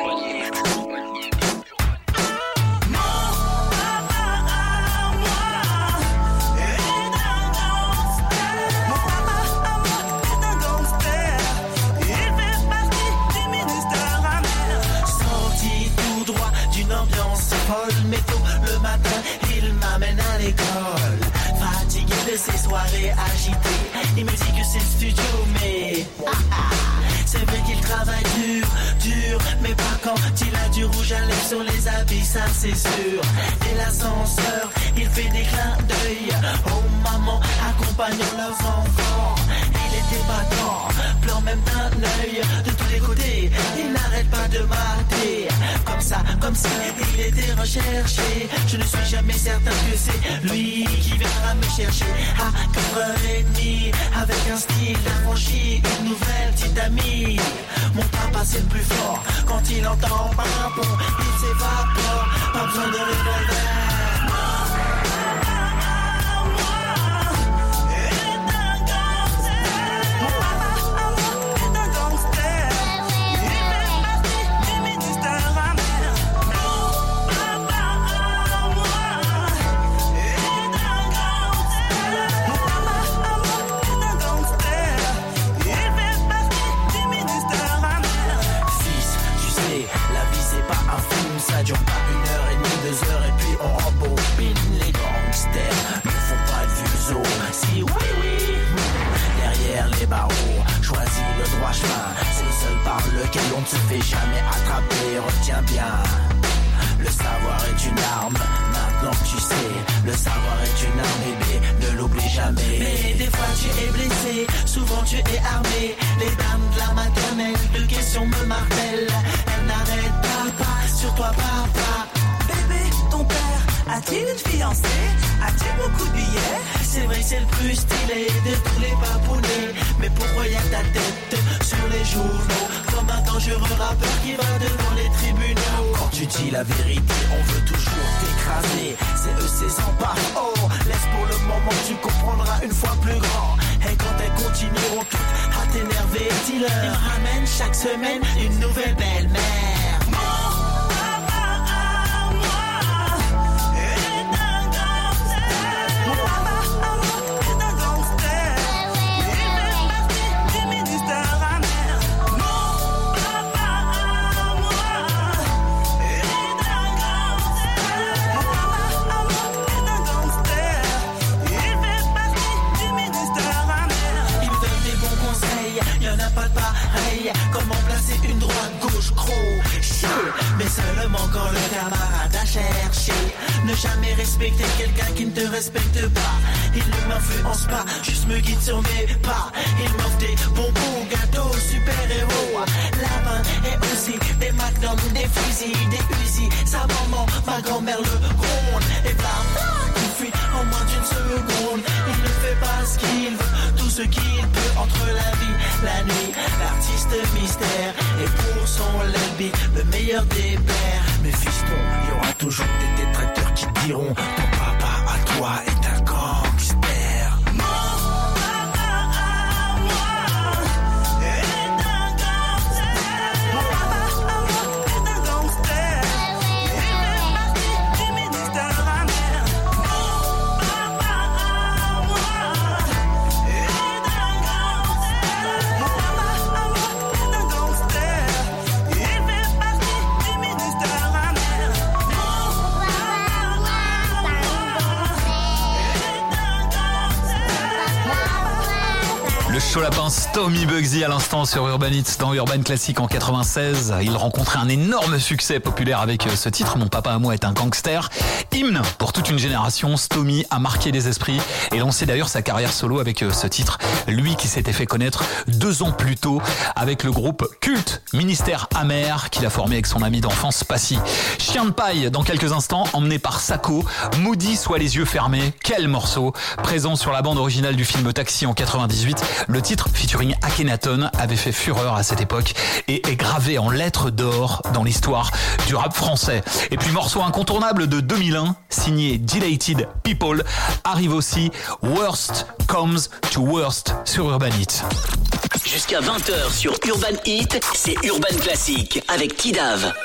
Speaker 9: Mais tôt le matin, il m'amène à l'école. Fatigué de ces soirées agitées, il me dit que c'est le studio, mais ah, ah, c'est vrai qu'il travaille dur, dur, mais pas quand il a du rouge à lèvres sur les habits, ça c'est sûr. Et l'ascenseur, il fait des clins d'œil. Oh maman, accompagnons leurs enfants. Il était battant, pleure même d'un œil. De tous les côtés, il n'arrête pas de mater. Comme ça, comme si il était recherché. Je ne suis jamais certain que c'est lui qui viendra me chercher. À quatre heures trente, avec un style affranchi, une nouvelle petite amie. Mon papa c'est le plus fort. Quand il entend un bon, il s'évapore. Pas besoin de revolver. Ça dure pas une heure et demie, deux heures et puis on rembobine. Les gangsters ne font pas de vieux os. Si oui oui, derrière les barreaux, choisis le droit chemin. C'est le seul par lequel on ne se fait jamais attraper. Retiens bien, le savoir est une arme. Maintenant que tu sais, le savoir est une arme, bébé, ne l'oublie jamais. Mais des fois tu es blessé, souvent tu es armé. Les dames de la maternelle, deux questions me martèlent. Elles n'arrêtent pas, pas sur toi papa.
Speaker 21: Bébé, ton père a-t-il une fiancée? A-t-il beaucoup de billets?
Speaker 9: C'est vrai, c'est le plus stylé de tous les papounets. Mais pourquoi y a ta tête sur les journaux? Comme un dangereux rappeur qui va devant les tribunaux. Quand tu dis la vérité, on veut toujours t'écraser. C'est eux, c'est sans pas. Oh, laisse pour le moment, tu comprendras une fois plus grand. Et quand elles continueront toutes à t'énerver, dis-leur. Ils ramènent chaque semaine une nouvelle belle-mère. Comment placer une droite gauche, gros.
Speaker 20: jamais respecter quelqu'un qui ne te respecte pas. Il ne m'influence pas, juste me guide sur mes pas. Il m'offre des bonbons, gâteaux, super-héros. La main est aussi des magnums, des fusils, des Uzi. Sa maman, ma grand-mère le gronde. Et blam, il fuit en moins d'une seconde. Il ne fait pas ce qu'il veut, tout ce qu'il peut entre la vie, la nuit. L'artiste mystère, et pour son lelbi, le meilleur des pères. Mais fiston, il y aura toujours des détracteurs qui diront ton papa à toi est un gangster.
Speaker 3: Chaud lapin, Stormy Bugsy à l'instant sur Urban Hits dans Urban Classic en quatre-vingt-seize. Il rencontrait un énorme succès populaire avec ce titre, Mon papa à moi est un gangster. Hymne pour toute une génération, Stormy a marqué les esprits et lancé d'ailleurs sa carrière solo avec ce titre. Lui qui s'était fait connaître deux ans plus tôt avec le groupe culte Ministère Amer qu'il a formé avec son ami d'enfance Passy. Chien de paille dans quelques instants, emmené par Sako. Moody soit les yeux fermés, quel morceau. Présent sur la bande originale du film Taxi en quatre-vingt-dix-huit, le titre featuring Akhenaton avait fait fureur à cette époque et est gravé en lettres d'or dans l'histoire du rap français. Et puis morceau incontournable de deux mille un, signé Delighted People, arrive aussi Worst Comes to Worst sur Urban Hits.
Speaker 2: Jusqu'à vingt heures sur Urban Hits, c'est Urban Classic avec Tidav.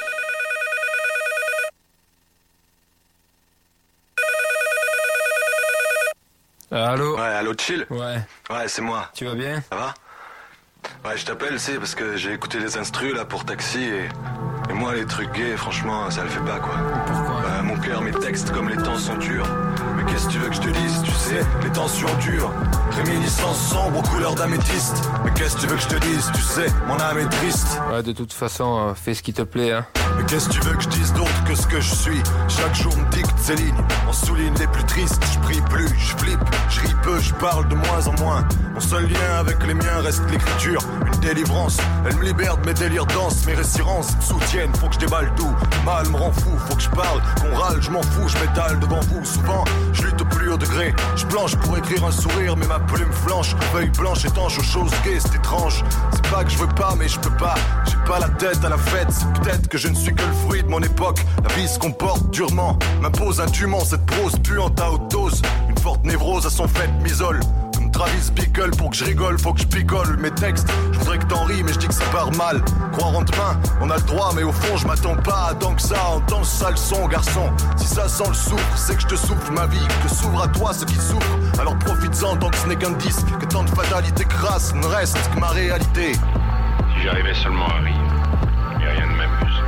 Speaker 22: Allô?
Speaker 23: Ouais, allô, chill?
Speaker 22: Ouais.
Speaker 23: Ouais, c'est moi.
Speaker 22: Tu vas bien?
Speaker 23: Ça va? Ouais, je t'appelle, c'est parce que j'ai écouté les instrus là pour Taxi et, et moi les trucs gays, franchement, ça le fait pas quoi.
Speaker 22: Pourquoi?
Speaker 23: Bah, mon cœur, mes textes, comme les temps sont durs. Mais qu'est-ce que tu veux que je te dise? Tu sais, les tensions dures. Réminiscence sombre aux couleurs d'améthyste. Mais qu'est-ce que tu veux que je te dise? Tu sais, mon âme est triste.
Speaker 22: Ouais, de toute façon, euh, fais ce qui te plaît, hein.
Speaker 23: Mais qu'est-ce que tu veux que je dise d'autre que ce que je suis? Chaque jour me dicte ces lignes. On souligne les plus tristes, je prie plus, je flippe, je ris peu, je parle de moins en moins. Mon seul lien avec les miens reste l'écriture, une délivrance. Elle me libère de mes délires denses, mes résirances me soutiennent, faut que je déballe tout. Mal me rend fou, faut que je parle, qu'on râle, je m'en fous, je m'étale devant vous. Souvent, je lutte au plus haut degré, je planche pour écrire un sourire, mais ma plume flanche. Feuille blanche étanche aux choses gays, c'est étrange. C'est pas que je veux pas, mais je peux pas. J'ai pas la tête à la fête, c'est peut-être que je ne suis que le fruit de mon époque. La vie se comporte durement, m'impose indûment cette prose puante à haute dose. Une forte névrose à son fait m'isole. Comme Travis Bickle, pour que je rigole, faut que je picole mes textes. Je voudrais que t'en ris, mais je dis que ça part mal. Croire en demain, on a le droit, mais au fond, je m'attends pas à tant que ça. Entends ça le son, garçon. Si ça sent le souffre, c'est que je te souffle ma vie. Que s'ouvre à toi ce qui souffre. Alors profites-en tant que ce n'est qu'un disque. Que tant de fatalité crasse ne reste que ma réalité.
Speaker 24: Si j'arrivais seulement à rire, et rien ne m'amuse.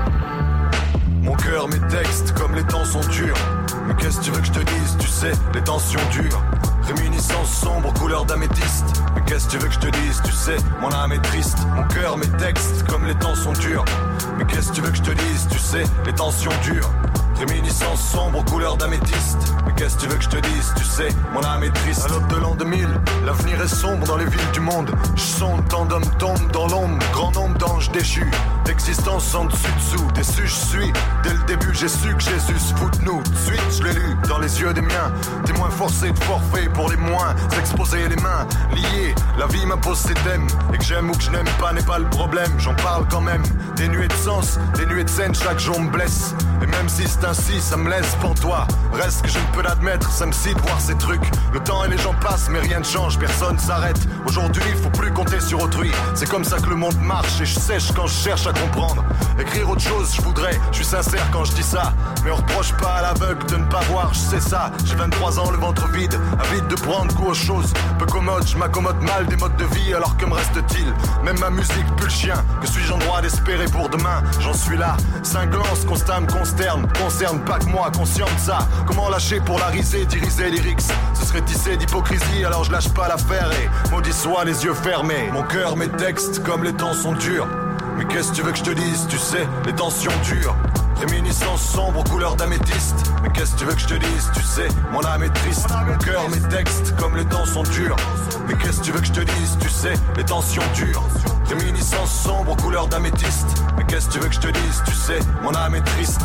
Speaker 23: Mon cœur, mes textes, comme les temps sont durs. Mais qu'est-ce que tu veux que je te dise? Tu sais, les tensions durent. Réminiscence sombre, couleur d'améthyste. Mais qu'est-ce que tu veux que je te dise? Tu sais, mon âme est triste. Mon cœur, mes textes, comme les temps sont durs. Mais qu'est-ce que tu veux que je te dise? Tu sais, les tensions durent. Réminiscence sombre, couleur d'améthyste. Mais qu'est-ce que tu veux que je te dise? Tu sais, mon âme est triste. À l'aube de l'an deux mille, l'avenir est sombre dans les villes du monde. Je sonde, tant d'hommes tombent dans l'ombre. Grand nombre d'anges déchus, d'existence en dessus-dessous. Déçu, je suis. Dès le début, j'ai su que Jésus se fout de nous. De suite, je l'ai lu dans les yeux des miens. Témoin forcé de forfait pour les moins. S'exposer les mains liées. La vie m'impose ses thèmes. Et que j'aime ou que je n'aime pas n'est pas le problème. J'en parle quand même. Dénué de sens, dénué de scène, chaque jour me blesse. Et même si c'est ainsi, ça me laisse pour toi. Reste que je ne peux l'admettre, ça me scie de voir ces trucs. Le temps et les gens passent, mais rien ne change, personne s'arrête. Aujourd'hui, il faut plus compter sur autrui. C'est comme ça que le monde marche et je sèche quand je cherche à comprendre. Écrire autre chose, je voudrais, je suis sincère quand je dis ça. Mais on reproche pas à l'aveugle de ne pas voir, je sais ça. J'ai vingt-trois ans, le ventre vide, avide de prendre goût aux choses. Peu commode, je m'accommode mal des modes de vie, alors que me reste-t-il? Même ma musique pue le chien, que suis-je en droit d'espérer pour demain? J'en suis là, cinglant, ce constat me consterne. Concerne pas que moi, conscient de ça. Comment lâcher pour la riser, diriger lyrics? Ce serait tissé d'hypocrisie, alors je lâche pas l'affaire et maudit soit les yeux fermés. Mon cœur, mes textes, comme les temps sont durs. Mais qu'est-ce que tu veux que je te dise? Tu sais, les tensions durent. Réminiscence sombre aux couleurs d'améthyste. Mais qu'est-ce que tu veux que je te dise? Tu sais, mon âme est triste. Mon cœur, mes textes, comme les temps sont durs. Mais qu'est-ce que tu veux que je te dise? Tu sais, les tensions durent. Réminiscence sombre aux couleurs d'améthyste. Mais qu'est-ce que tu veux que je te dise? Tu sais, mon âme est triste.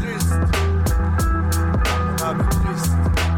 Speaker 23: Mon âme est triste.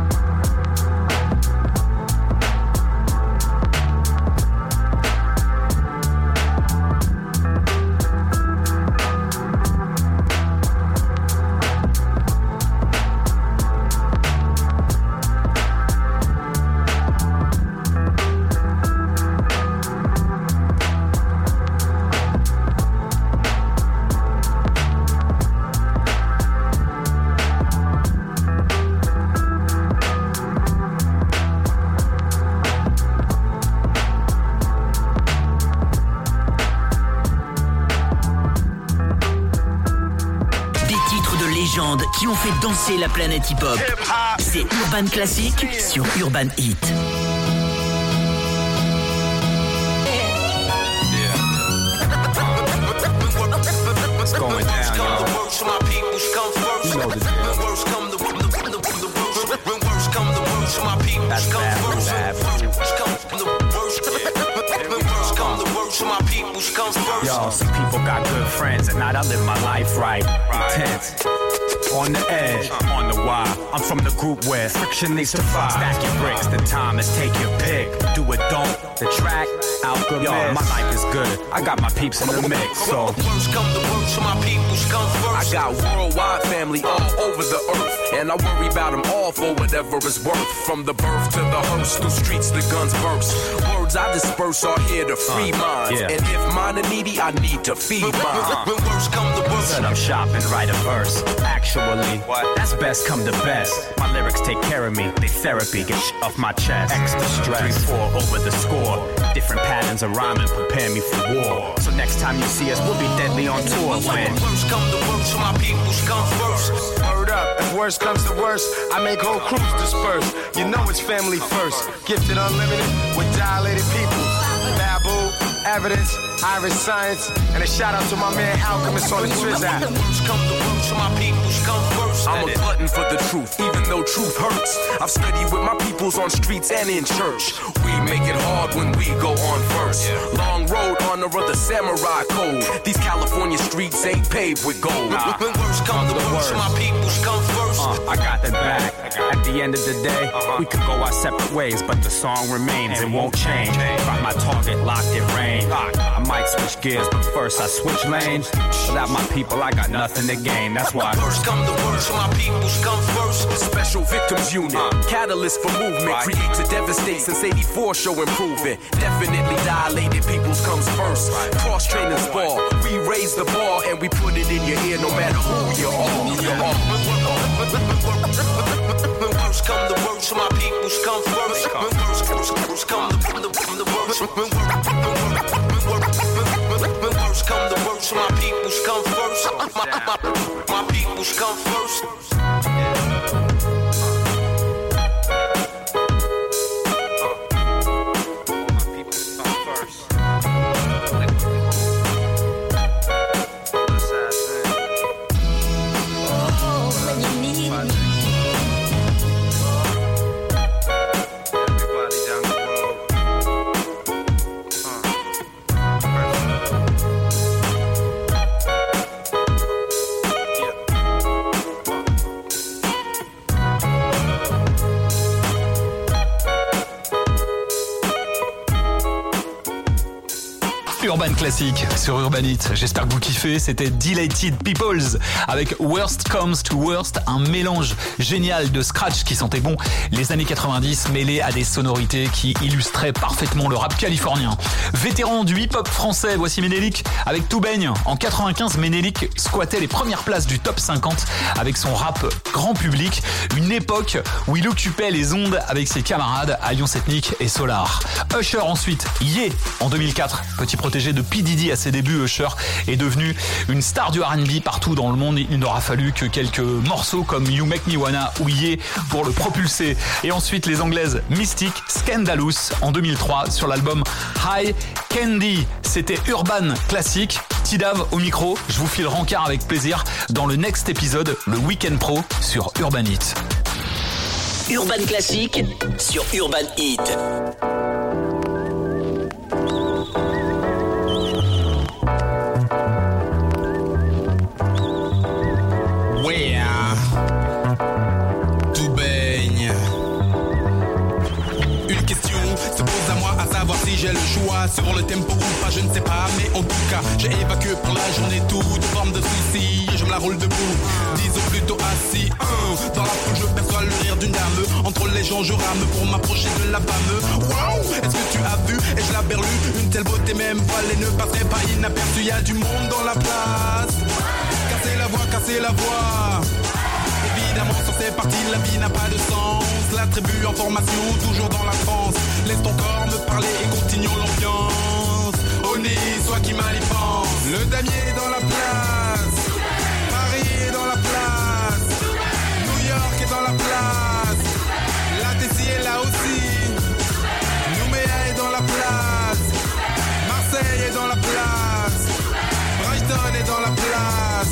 Speaker 2: Qui ont fait danser la planète hip-hop. C'est Urban Classic sur Urban Hit.
Speaker 1: It's going down, y'all. You know the deal. That's bad for bad. Yo, some people got good friends, and not I live my life right. Intense. On the edge, on the wire. I'm from the group where friction leads to fire. Stack your bricks, the time is take your pick. Do it, don't. The track, Alchemist. Yo, my life is good. I got my peeps in the mix, so.
Speaker 11: Worst come to worst, my peoples come first. I got worldwide family all over the earth, and I worry about them all for whatever it's worth. From the birth to the hearse, through streets the guns burst. Words I disperse are here to free uh, minds, yeah. And if mine are needy, I need to feed mine. Uh, when worst come to worst,
Speaker 1: set up shop and write a verse. Actually, what? That's best come to best. My lyrics take care of me, they therapy, get sh- off my chest. Extra stress, three, four over the score. Different patterns of rhyming prepare me for war. So next time you see us, we'll be deadly on tour. When
Speaker 11: worst come to worst, my peoples come first.
Speaker 4: Word up, if worst comes to worst, I make whole crews disperse. You know it's family first. Gifted unlimited with dilated people. Babu, evidence, Irish science, and a shout out to my man Alchemist on the Triz app.
Speaker 11: Worst come to worst, my peoples come first. I'm a glutton for the truth, even though truth hurts. I've studied with my peoples on streets and in church. We make it hard when we go on first. Long road, honor of the samurai code. These California streets ain't paved with gold. Nah. When worst come to worst, my peoples come first.
Speaker 1: Uh, I got them back. At the end of the day, uh-huh. we could go our separate ways, but the song remains, it won't change. Got my target locked in range. I might switch gears, but first I switch lanes. Without my people, I got nothing to gain. That's why
Speaker 11: worst come to worst, my peoples come first. Special victims unit, uh, catalyst for movement, right. Create to devastate since eighty-four, show improvement. Definitely dilated peoples comes first. Right. Cross trainers ball, we raise the bar and we put it in your ear no matter who you are. You are. When worst come to worst, my peoples come first. When worst, worst, worst come to the worst. When worst come to worst, my peoples come first. My, my, my peoples come first.
Speaker 3: Urban Classic sur Urban Hit. J'espère que vous kiffez. C'était Dilated Peoples avec Worst Comes to Worst, un mélange génial de scratch qui sentait bon les années quatre-vingt-dix mêlés à des sonorités qui illustraient parfaitement le rap californien. Vétéran du hip-hop français, voici Ménélique avec Tout baigne. En quatre-vingt-quinze, Ménélique squattait les premières places du top cinquante avec son rap grand public, une époque où il occupait les ondes avec ses camarades Alliance Ethnique et Solar. Usher ensuite, Yeah en deux mille quatre, petit protégé de P. Diddy à ses débuts. Usher est devenu une star du R and B partout dans le monde. Il n'aura fallu que quelques morceaux comme You Make Me Wanna ou Yeah pour le propulser. Et ensuite les anglaises Mystic, Scandalous en deux mille trois sur l'album High Candy. C'était Urban Classic. T-Dave au micro, je vous file rencard avec plaisir dans le next épisode, le Week-end Pro sur Urban Hit.
Speaker 2: Urban Classique sur Urban Hit.
Speaker 5: Ouais, tout baigne. Une question se pose à moi, à savoir si j'ai le choix sur le tempo ou pas, je ne sais pas, mais en tout cas, j'ai évacué pour la journée toute forme de soucis et je me la roule debout. Disons plutôt assis. Un, dans la foule, je perçois le rire d'une dame. Entre les gens, je rame pour m'approcher de la femme. Waouh, est-ce que tu as vu et je la berlue, une telle beauté même voilée ne passerait pas inaperçue. Y a du monde dans la place. Casser la voix, casser la voix. Évidemment, sur ces parties, la vie n'a pas de sens. La tribu en formation, toujours dans la France. Laisse ton corps me parler et continuons l'ambiance. Oni, soit qui mal y pense. Le damier est dans la place. Paris est dans la place. New York est dans la place. La Tessie est là aussi. Nouméa est dans la place. Marseille est dans la place. Brighton est dans la place.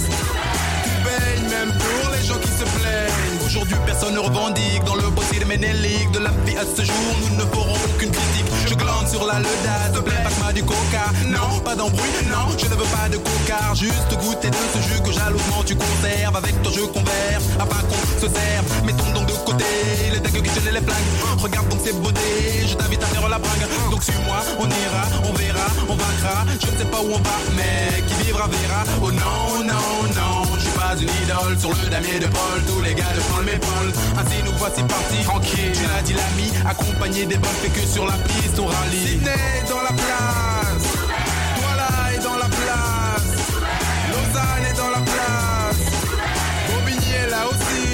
Speaker 5: Même pour les gens qui se plaignent. Aujourd'hui personne ne revendique dans le possible ménélique de la vie à ce jour, nous ne ferons aucune critique. Je glande sur la leuda, te plaît, passe-moi du coca. Non, pas d'embrouille, non, je ne veux pas de coca. Juste goûter de ce jus que jalousement tu conserves. Avec toi je converse, afin qu'on se serve. Mettons donc de côté les dagues qui tiennent les flingues. Regarde donc ces beautés, je t'invite à faire la bringue. Donc suis-moi, on ira, on verra, on vaincra. Je ne sais pas où on va, mais qui vivra verra. Oh non, non, non, je suis pas une idole sur le damier de Paul. Tous les gars de Paul m'épaulent. Ainsi nous voici partis, tranquille. Tu l'as dit l'ami, accompagné des bonnes fait que sur la piste on rallye. Sydney dans la place, Douala est dans la place, Lausanne est dans la place, Bobigny est là aussi,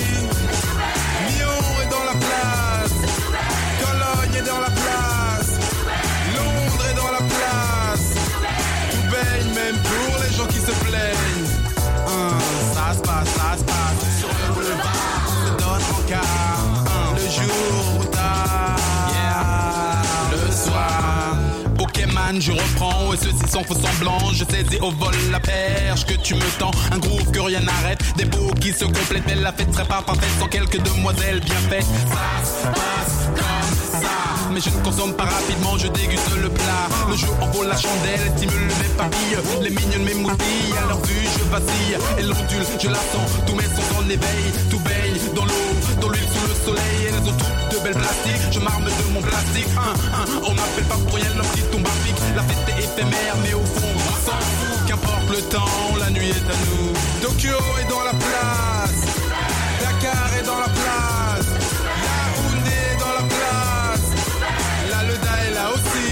Speaker 5: Lyon est dans la place, Cologne est dans la place, Londres est dans la place. Tout baigne même pour les gens qui se plaignent. Hum, ça se passe, ça se passe sur le boulevard, on se donne en quart. Le jour ou tard, yeah, le soir. Pokémon, je reprends et ceci sans faux semblant. Je saisis au vol la perche que tu me tends. Un groove que rien n'arrête, des beaux qui se complètent. Mais la fête serait pas parfaite sans quelques demoiselles bien faites. Ça se passe comme ça, mais je ne consomme pas rapidement, je déguste le plat. Le jeu envole la chandelle, stimule mes papilles. Les mignonnes m'émoustillent, à leur vue je vacille. Et l'ondule, je la sens, tous mes sons en éveil. Tout baigne dans l'eau, dans l'huile sous le soleil. Elles ont toutes de belles plastiques, je m'arme de mon plastique. Un, un, on m'appelle pas pour rien l'homme qui tombe à pic. La fête est éphémère, mais au fond on s'en fout. Qu'importe le temps, la nuit est à nous. Tokyo est dans la place, Dakar est dans la place, Yaoundé est dans la place, la Leda est là aussi,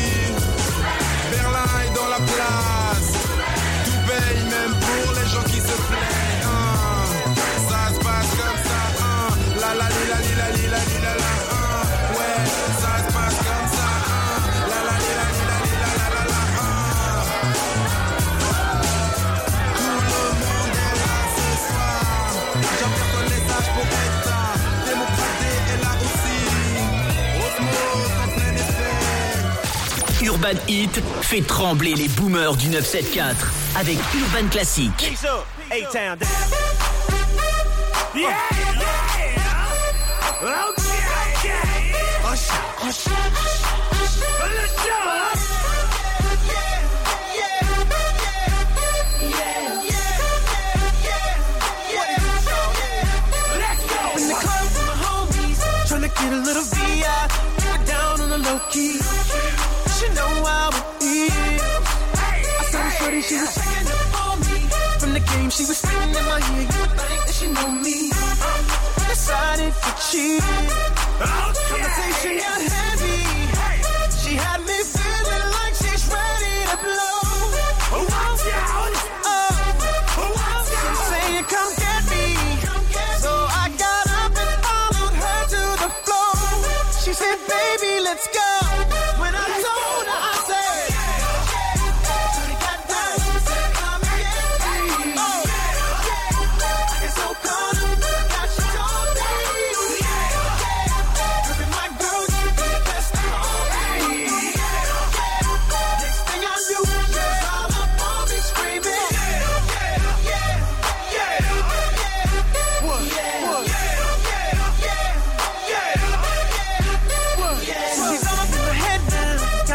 Speaker 5: Berlin est dans la place. Tout baigne même pour les gens qui se plaignent. Hein. Ça se passe comme ça. Hein. La la li la li la li la li la la. Hein. Ouais, ça se passe comme ça. Hein. La la li la li la li la la la la. Hein. Tout le monde est là ce soir. J'envoie ton message pour être là. Démocratie est là aussi. Osmose en plein effet.
Speaker 2: Urban Hit fait trembler les boomers du neuf sept quatre avec Urban Classique.
Speaker 12: Peace up, A-Town.
Speaker 9: Yeah, yeah. Okay, okay.
Speaker 12: Hush, hush,
Speaker 9: Let's go.
Speaker 8: In the club with my homies, tryna get a little V I. Get down on the low key. She know how it is. I saw the shorty, she was checking up on me. From the game, she was singing in my ear. You would think that she know me. Decided to cheat. Conversation got heavy. She had me feeling like she's ready to blow.
Speaker 9: Watch out!
Speaker 8: Oh, I'm saying come get me. So I got up and followed her to the floor. She said, baby, let's go. When I told her, I said, she got down, she said, come and get me. Oh, I get so caught up, now she told me. Cause my girl, you be the best of all me.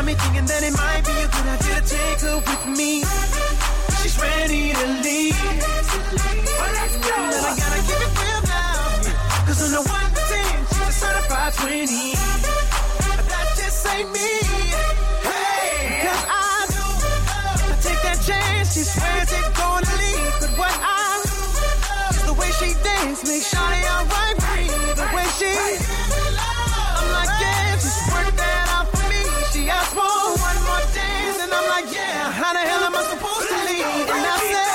Speaker 8: me thinking that it might be a good idea to take her with me. She's ready to leave. But let's go. But I gotta keep it real now. Cause on the one to ten, she's a certified twenty. But that just ain't me. Hey, cause I know I take that chance. She swears it's gonna leave. But what I love is the way she dance. Make Shawty alright with me. The way she, I'm like, yeah, just work that out for me. She asked for one more dance, and I'm like, yeah, how the hell am I supposed to leave? And I said,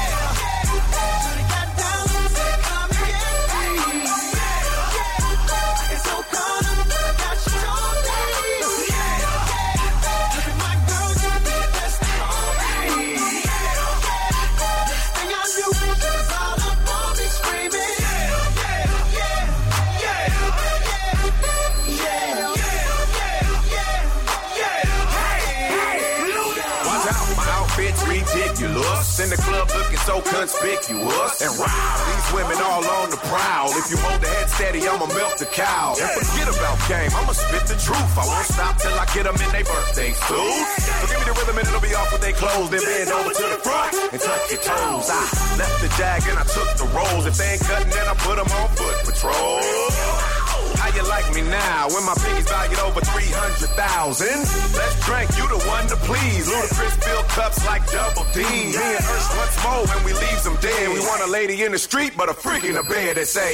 Speaker 4: ridiculous. In the club looking so conspicuous. And wow, these women all on the prowl. If you hold the head steady, I'ma milk the cow. And forget about game, I'ma spit the truth. I won't stop till I get them in their birthday suits. So give me the rhythm and it'll be off with their clothes. Then bend over to the front and touch your toes. I left the jag and I took the rolls. If they ain't cutting, then I put them on foot patrol. How you like me now when my piggy's valued over three hundred thousand? Let's drink, you the one to please. Ludacris fill cups like double D. Me and Ursh once more when we leave them dead. We want a lady in the street, but a freak in the bed that say,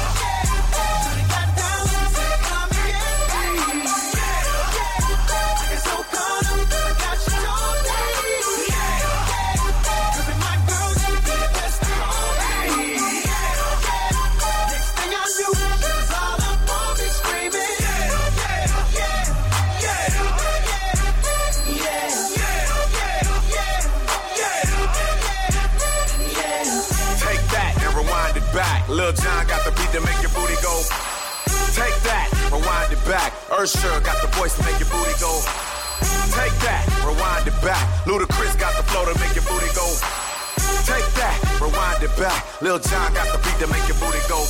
Speaker 4: Lil Jon got the beat to make your booty go. Take that, rewind it back. Usher got the voice to make your booty go. Take that, rewind it back. Ludacris got the flow to make your booty go. Take that, rewind it back. Lil Jon got the beat to make your booty go.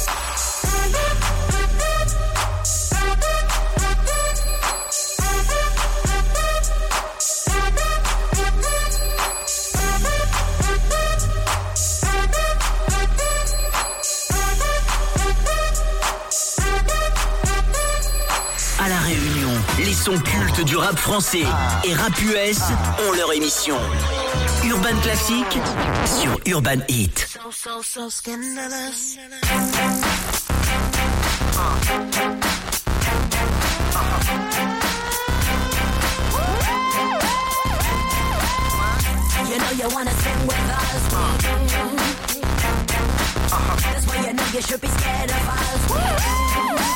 Speaker 2: À La Réunion, les sons cultes du rap français et rap U S ont leur émission. Urban Classique sur Urban Hit.
Speaker 20: So, so, so scandalous.
Speaker 6: You know you wanna sing with us. That's why you know you should be scared of us.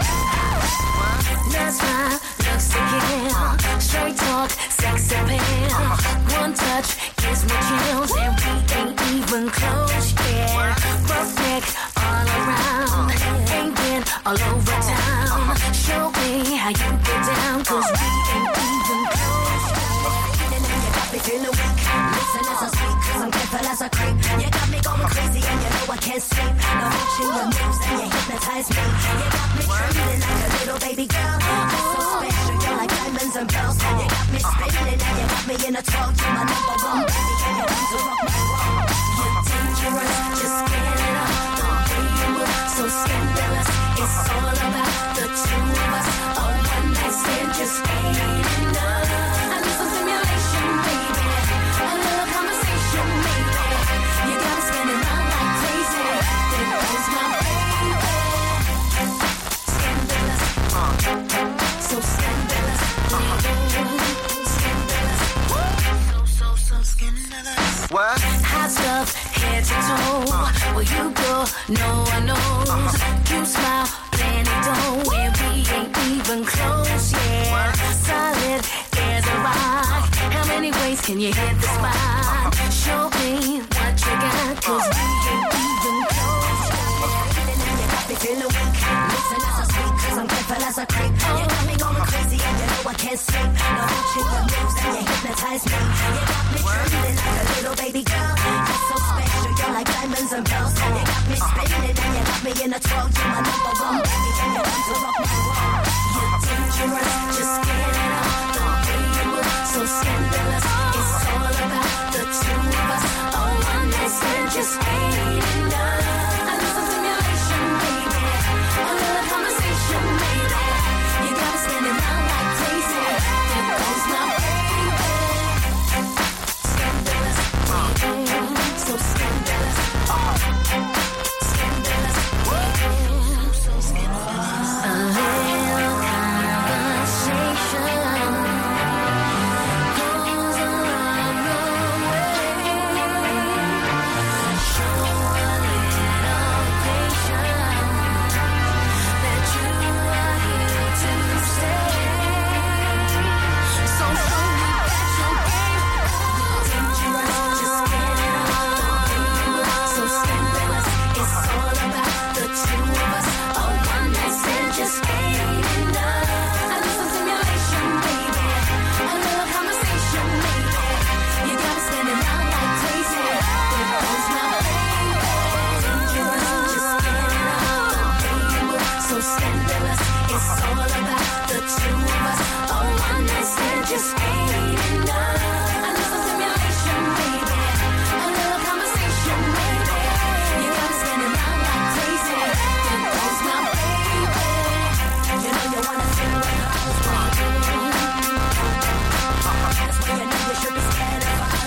Speaker 6: That's why looks to kill. Straight talk, sex appeal. One touch gives me chills, and we ain't even close yet. Perfect all around, ain't been all over town. Show me how you get down, cause we ain't even close yet. And then you got me feeling weak. Listen as I speak, cause I'm careful as I creep. You got me going crazy and you know I can't sleep. Now watching your moves and you hypnotize me. You got me trembling like a little baby girl. You're so special, you're like diamonds and pearls. You got me spinning and you got me in a twirl. You're my number one baby and you want to rock my world. You're dangerous, just get it up. The way you move, so scandalous. It's all about the two of us. A one night stand just ain't enough. I need some stimulation, baby. A little conversation, maybe. You got me spinning round like crazy. There goes my baby. Scandalous, so scandalous. Scandalous, so so so scandalous.
Speaker 20: What?
Speaker 6: Hot stuff, head to toe. Where you go, no one knows. You smile, plenty dough, and we ain't even close yet. Solid as a rock. How many ways can you hit the spot? Show me what you got, cause we ain't even close yet. And now you got me feeling weak. Listen as I speak, cause I'm careful as I creep. You got me going crazy and you know I can't sleep. Now watching your moves and you hypnotize me. You got me trembling like a little baby girl. You're so special, you're like diamonds and pearls. You got me spinning and you got me in a twirl. You're my number one baby and you want to rock my world. You're dangerous, just get it up. The way just ain't enough. I need some stimulation, baby. A little conversation, baby. You got me spinning round like crazy. There goes my baby. You know you wanna feel the house, baby. That's why you know you should be scared of us.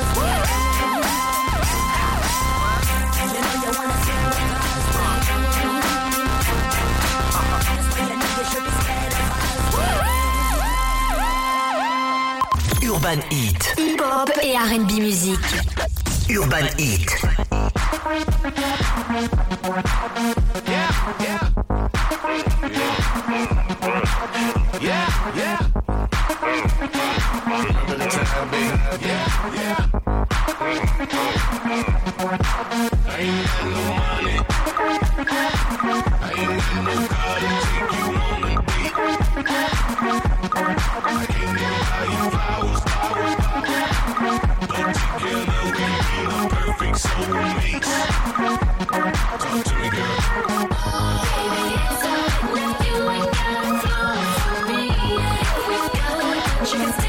Speaker 6: You know you wanna feel the house, baby. That's why you know you should be scared of us.
Speaker 2: Urban Heat.
Speaker 7: Hip-hop et R and B musique.
Speaker 2: Urban Heat.
Speaker 12: Yeah, yeah. Yeah, yeah. Remember the time, baby. Yeah, yeah. I ain't got no money. I ain't got no car to take you on a date. I can't even buy you flowers, flowers, flowers. But together we be the perfect soulmates. Talk to me, girl.
Speaker 6: Baby, it's all with you. Ain't got a flaw for me. If we go, you can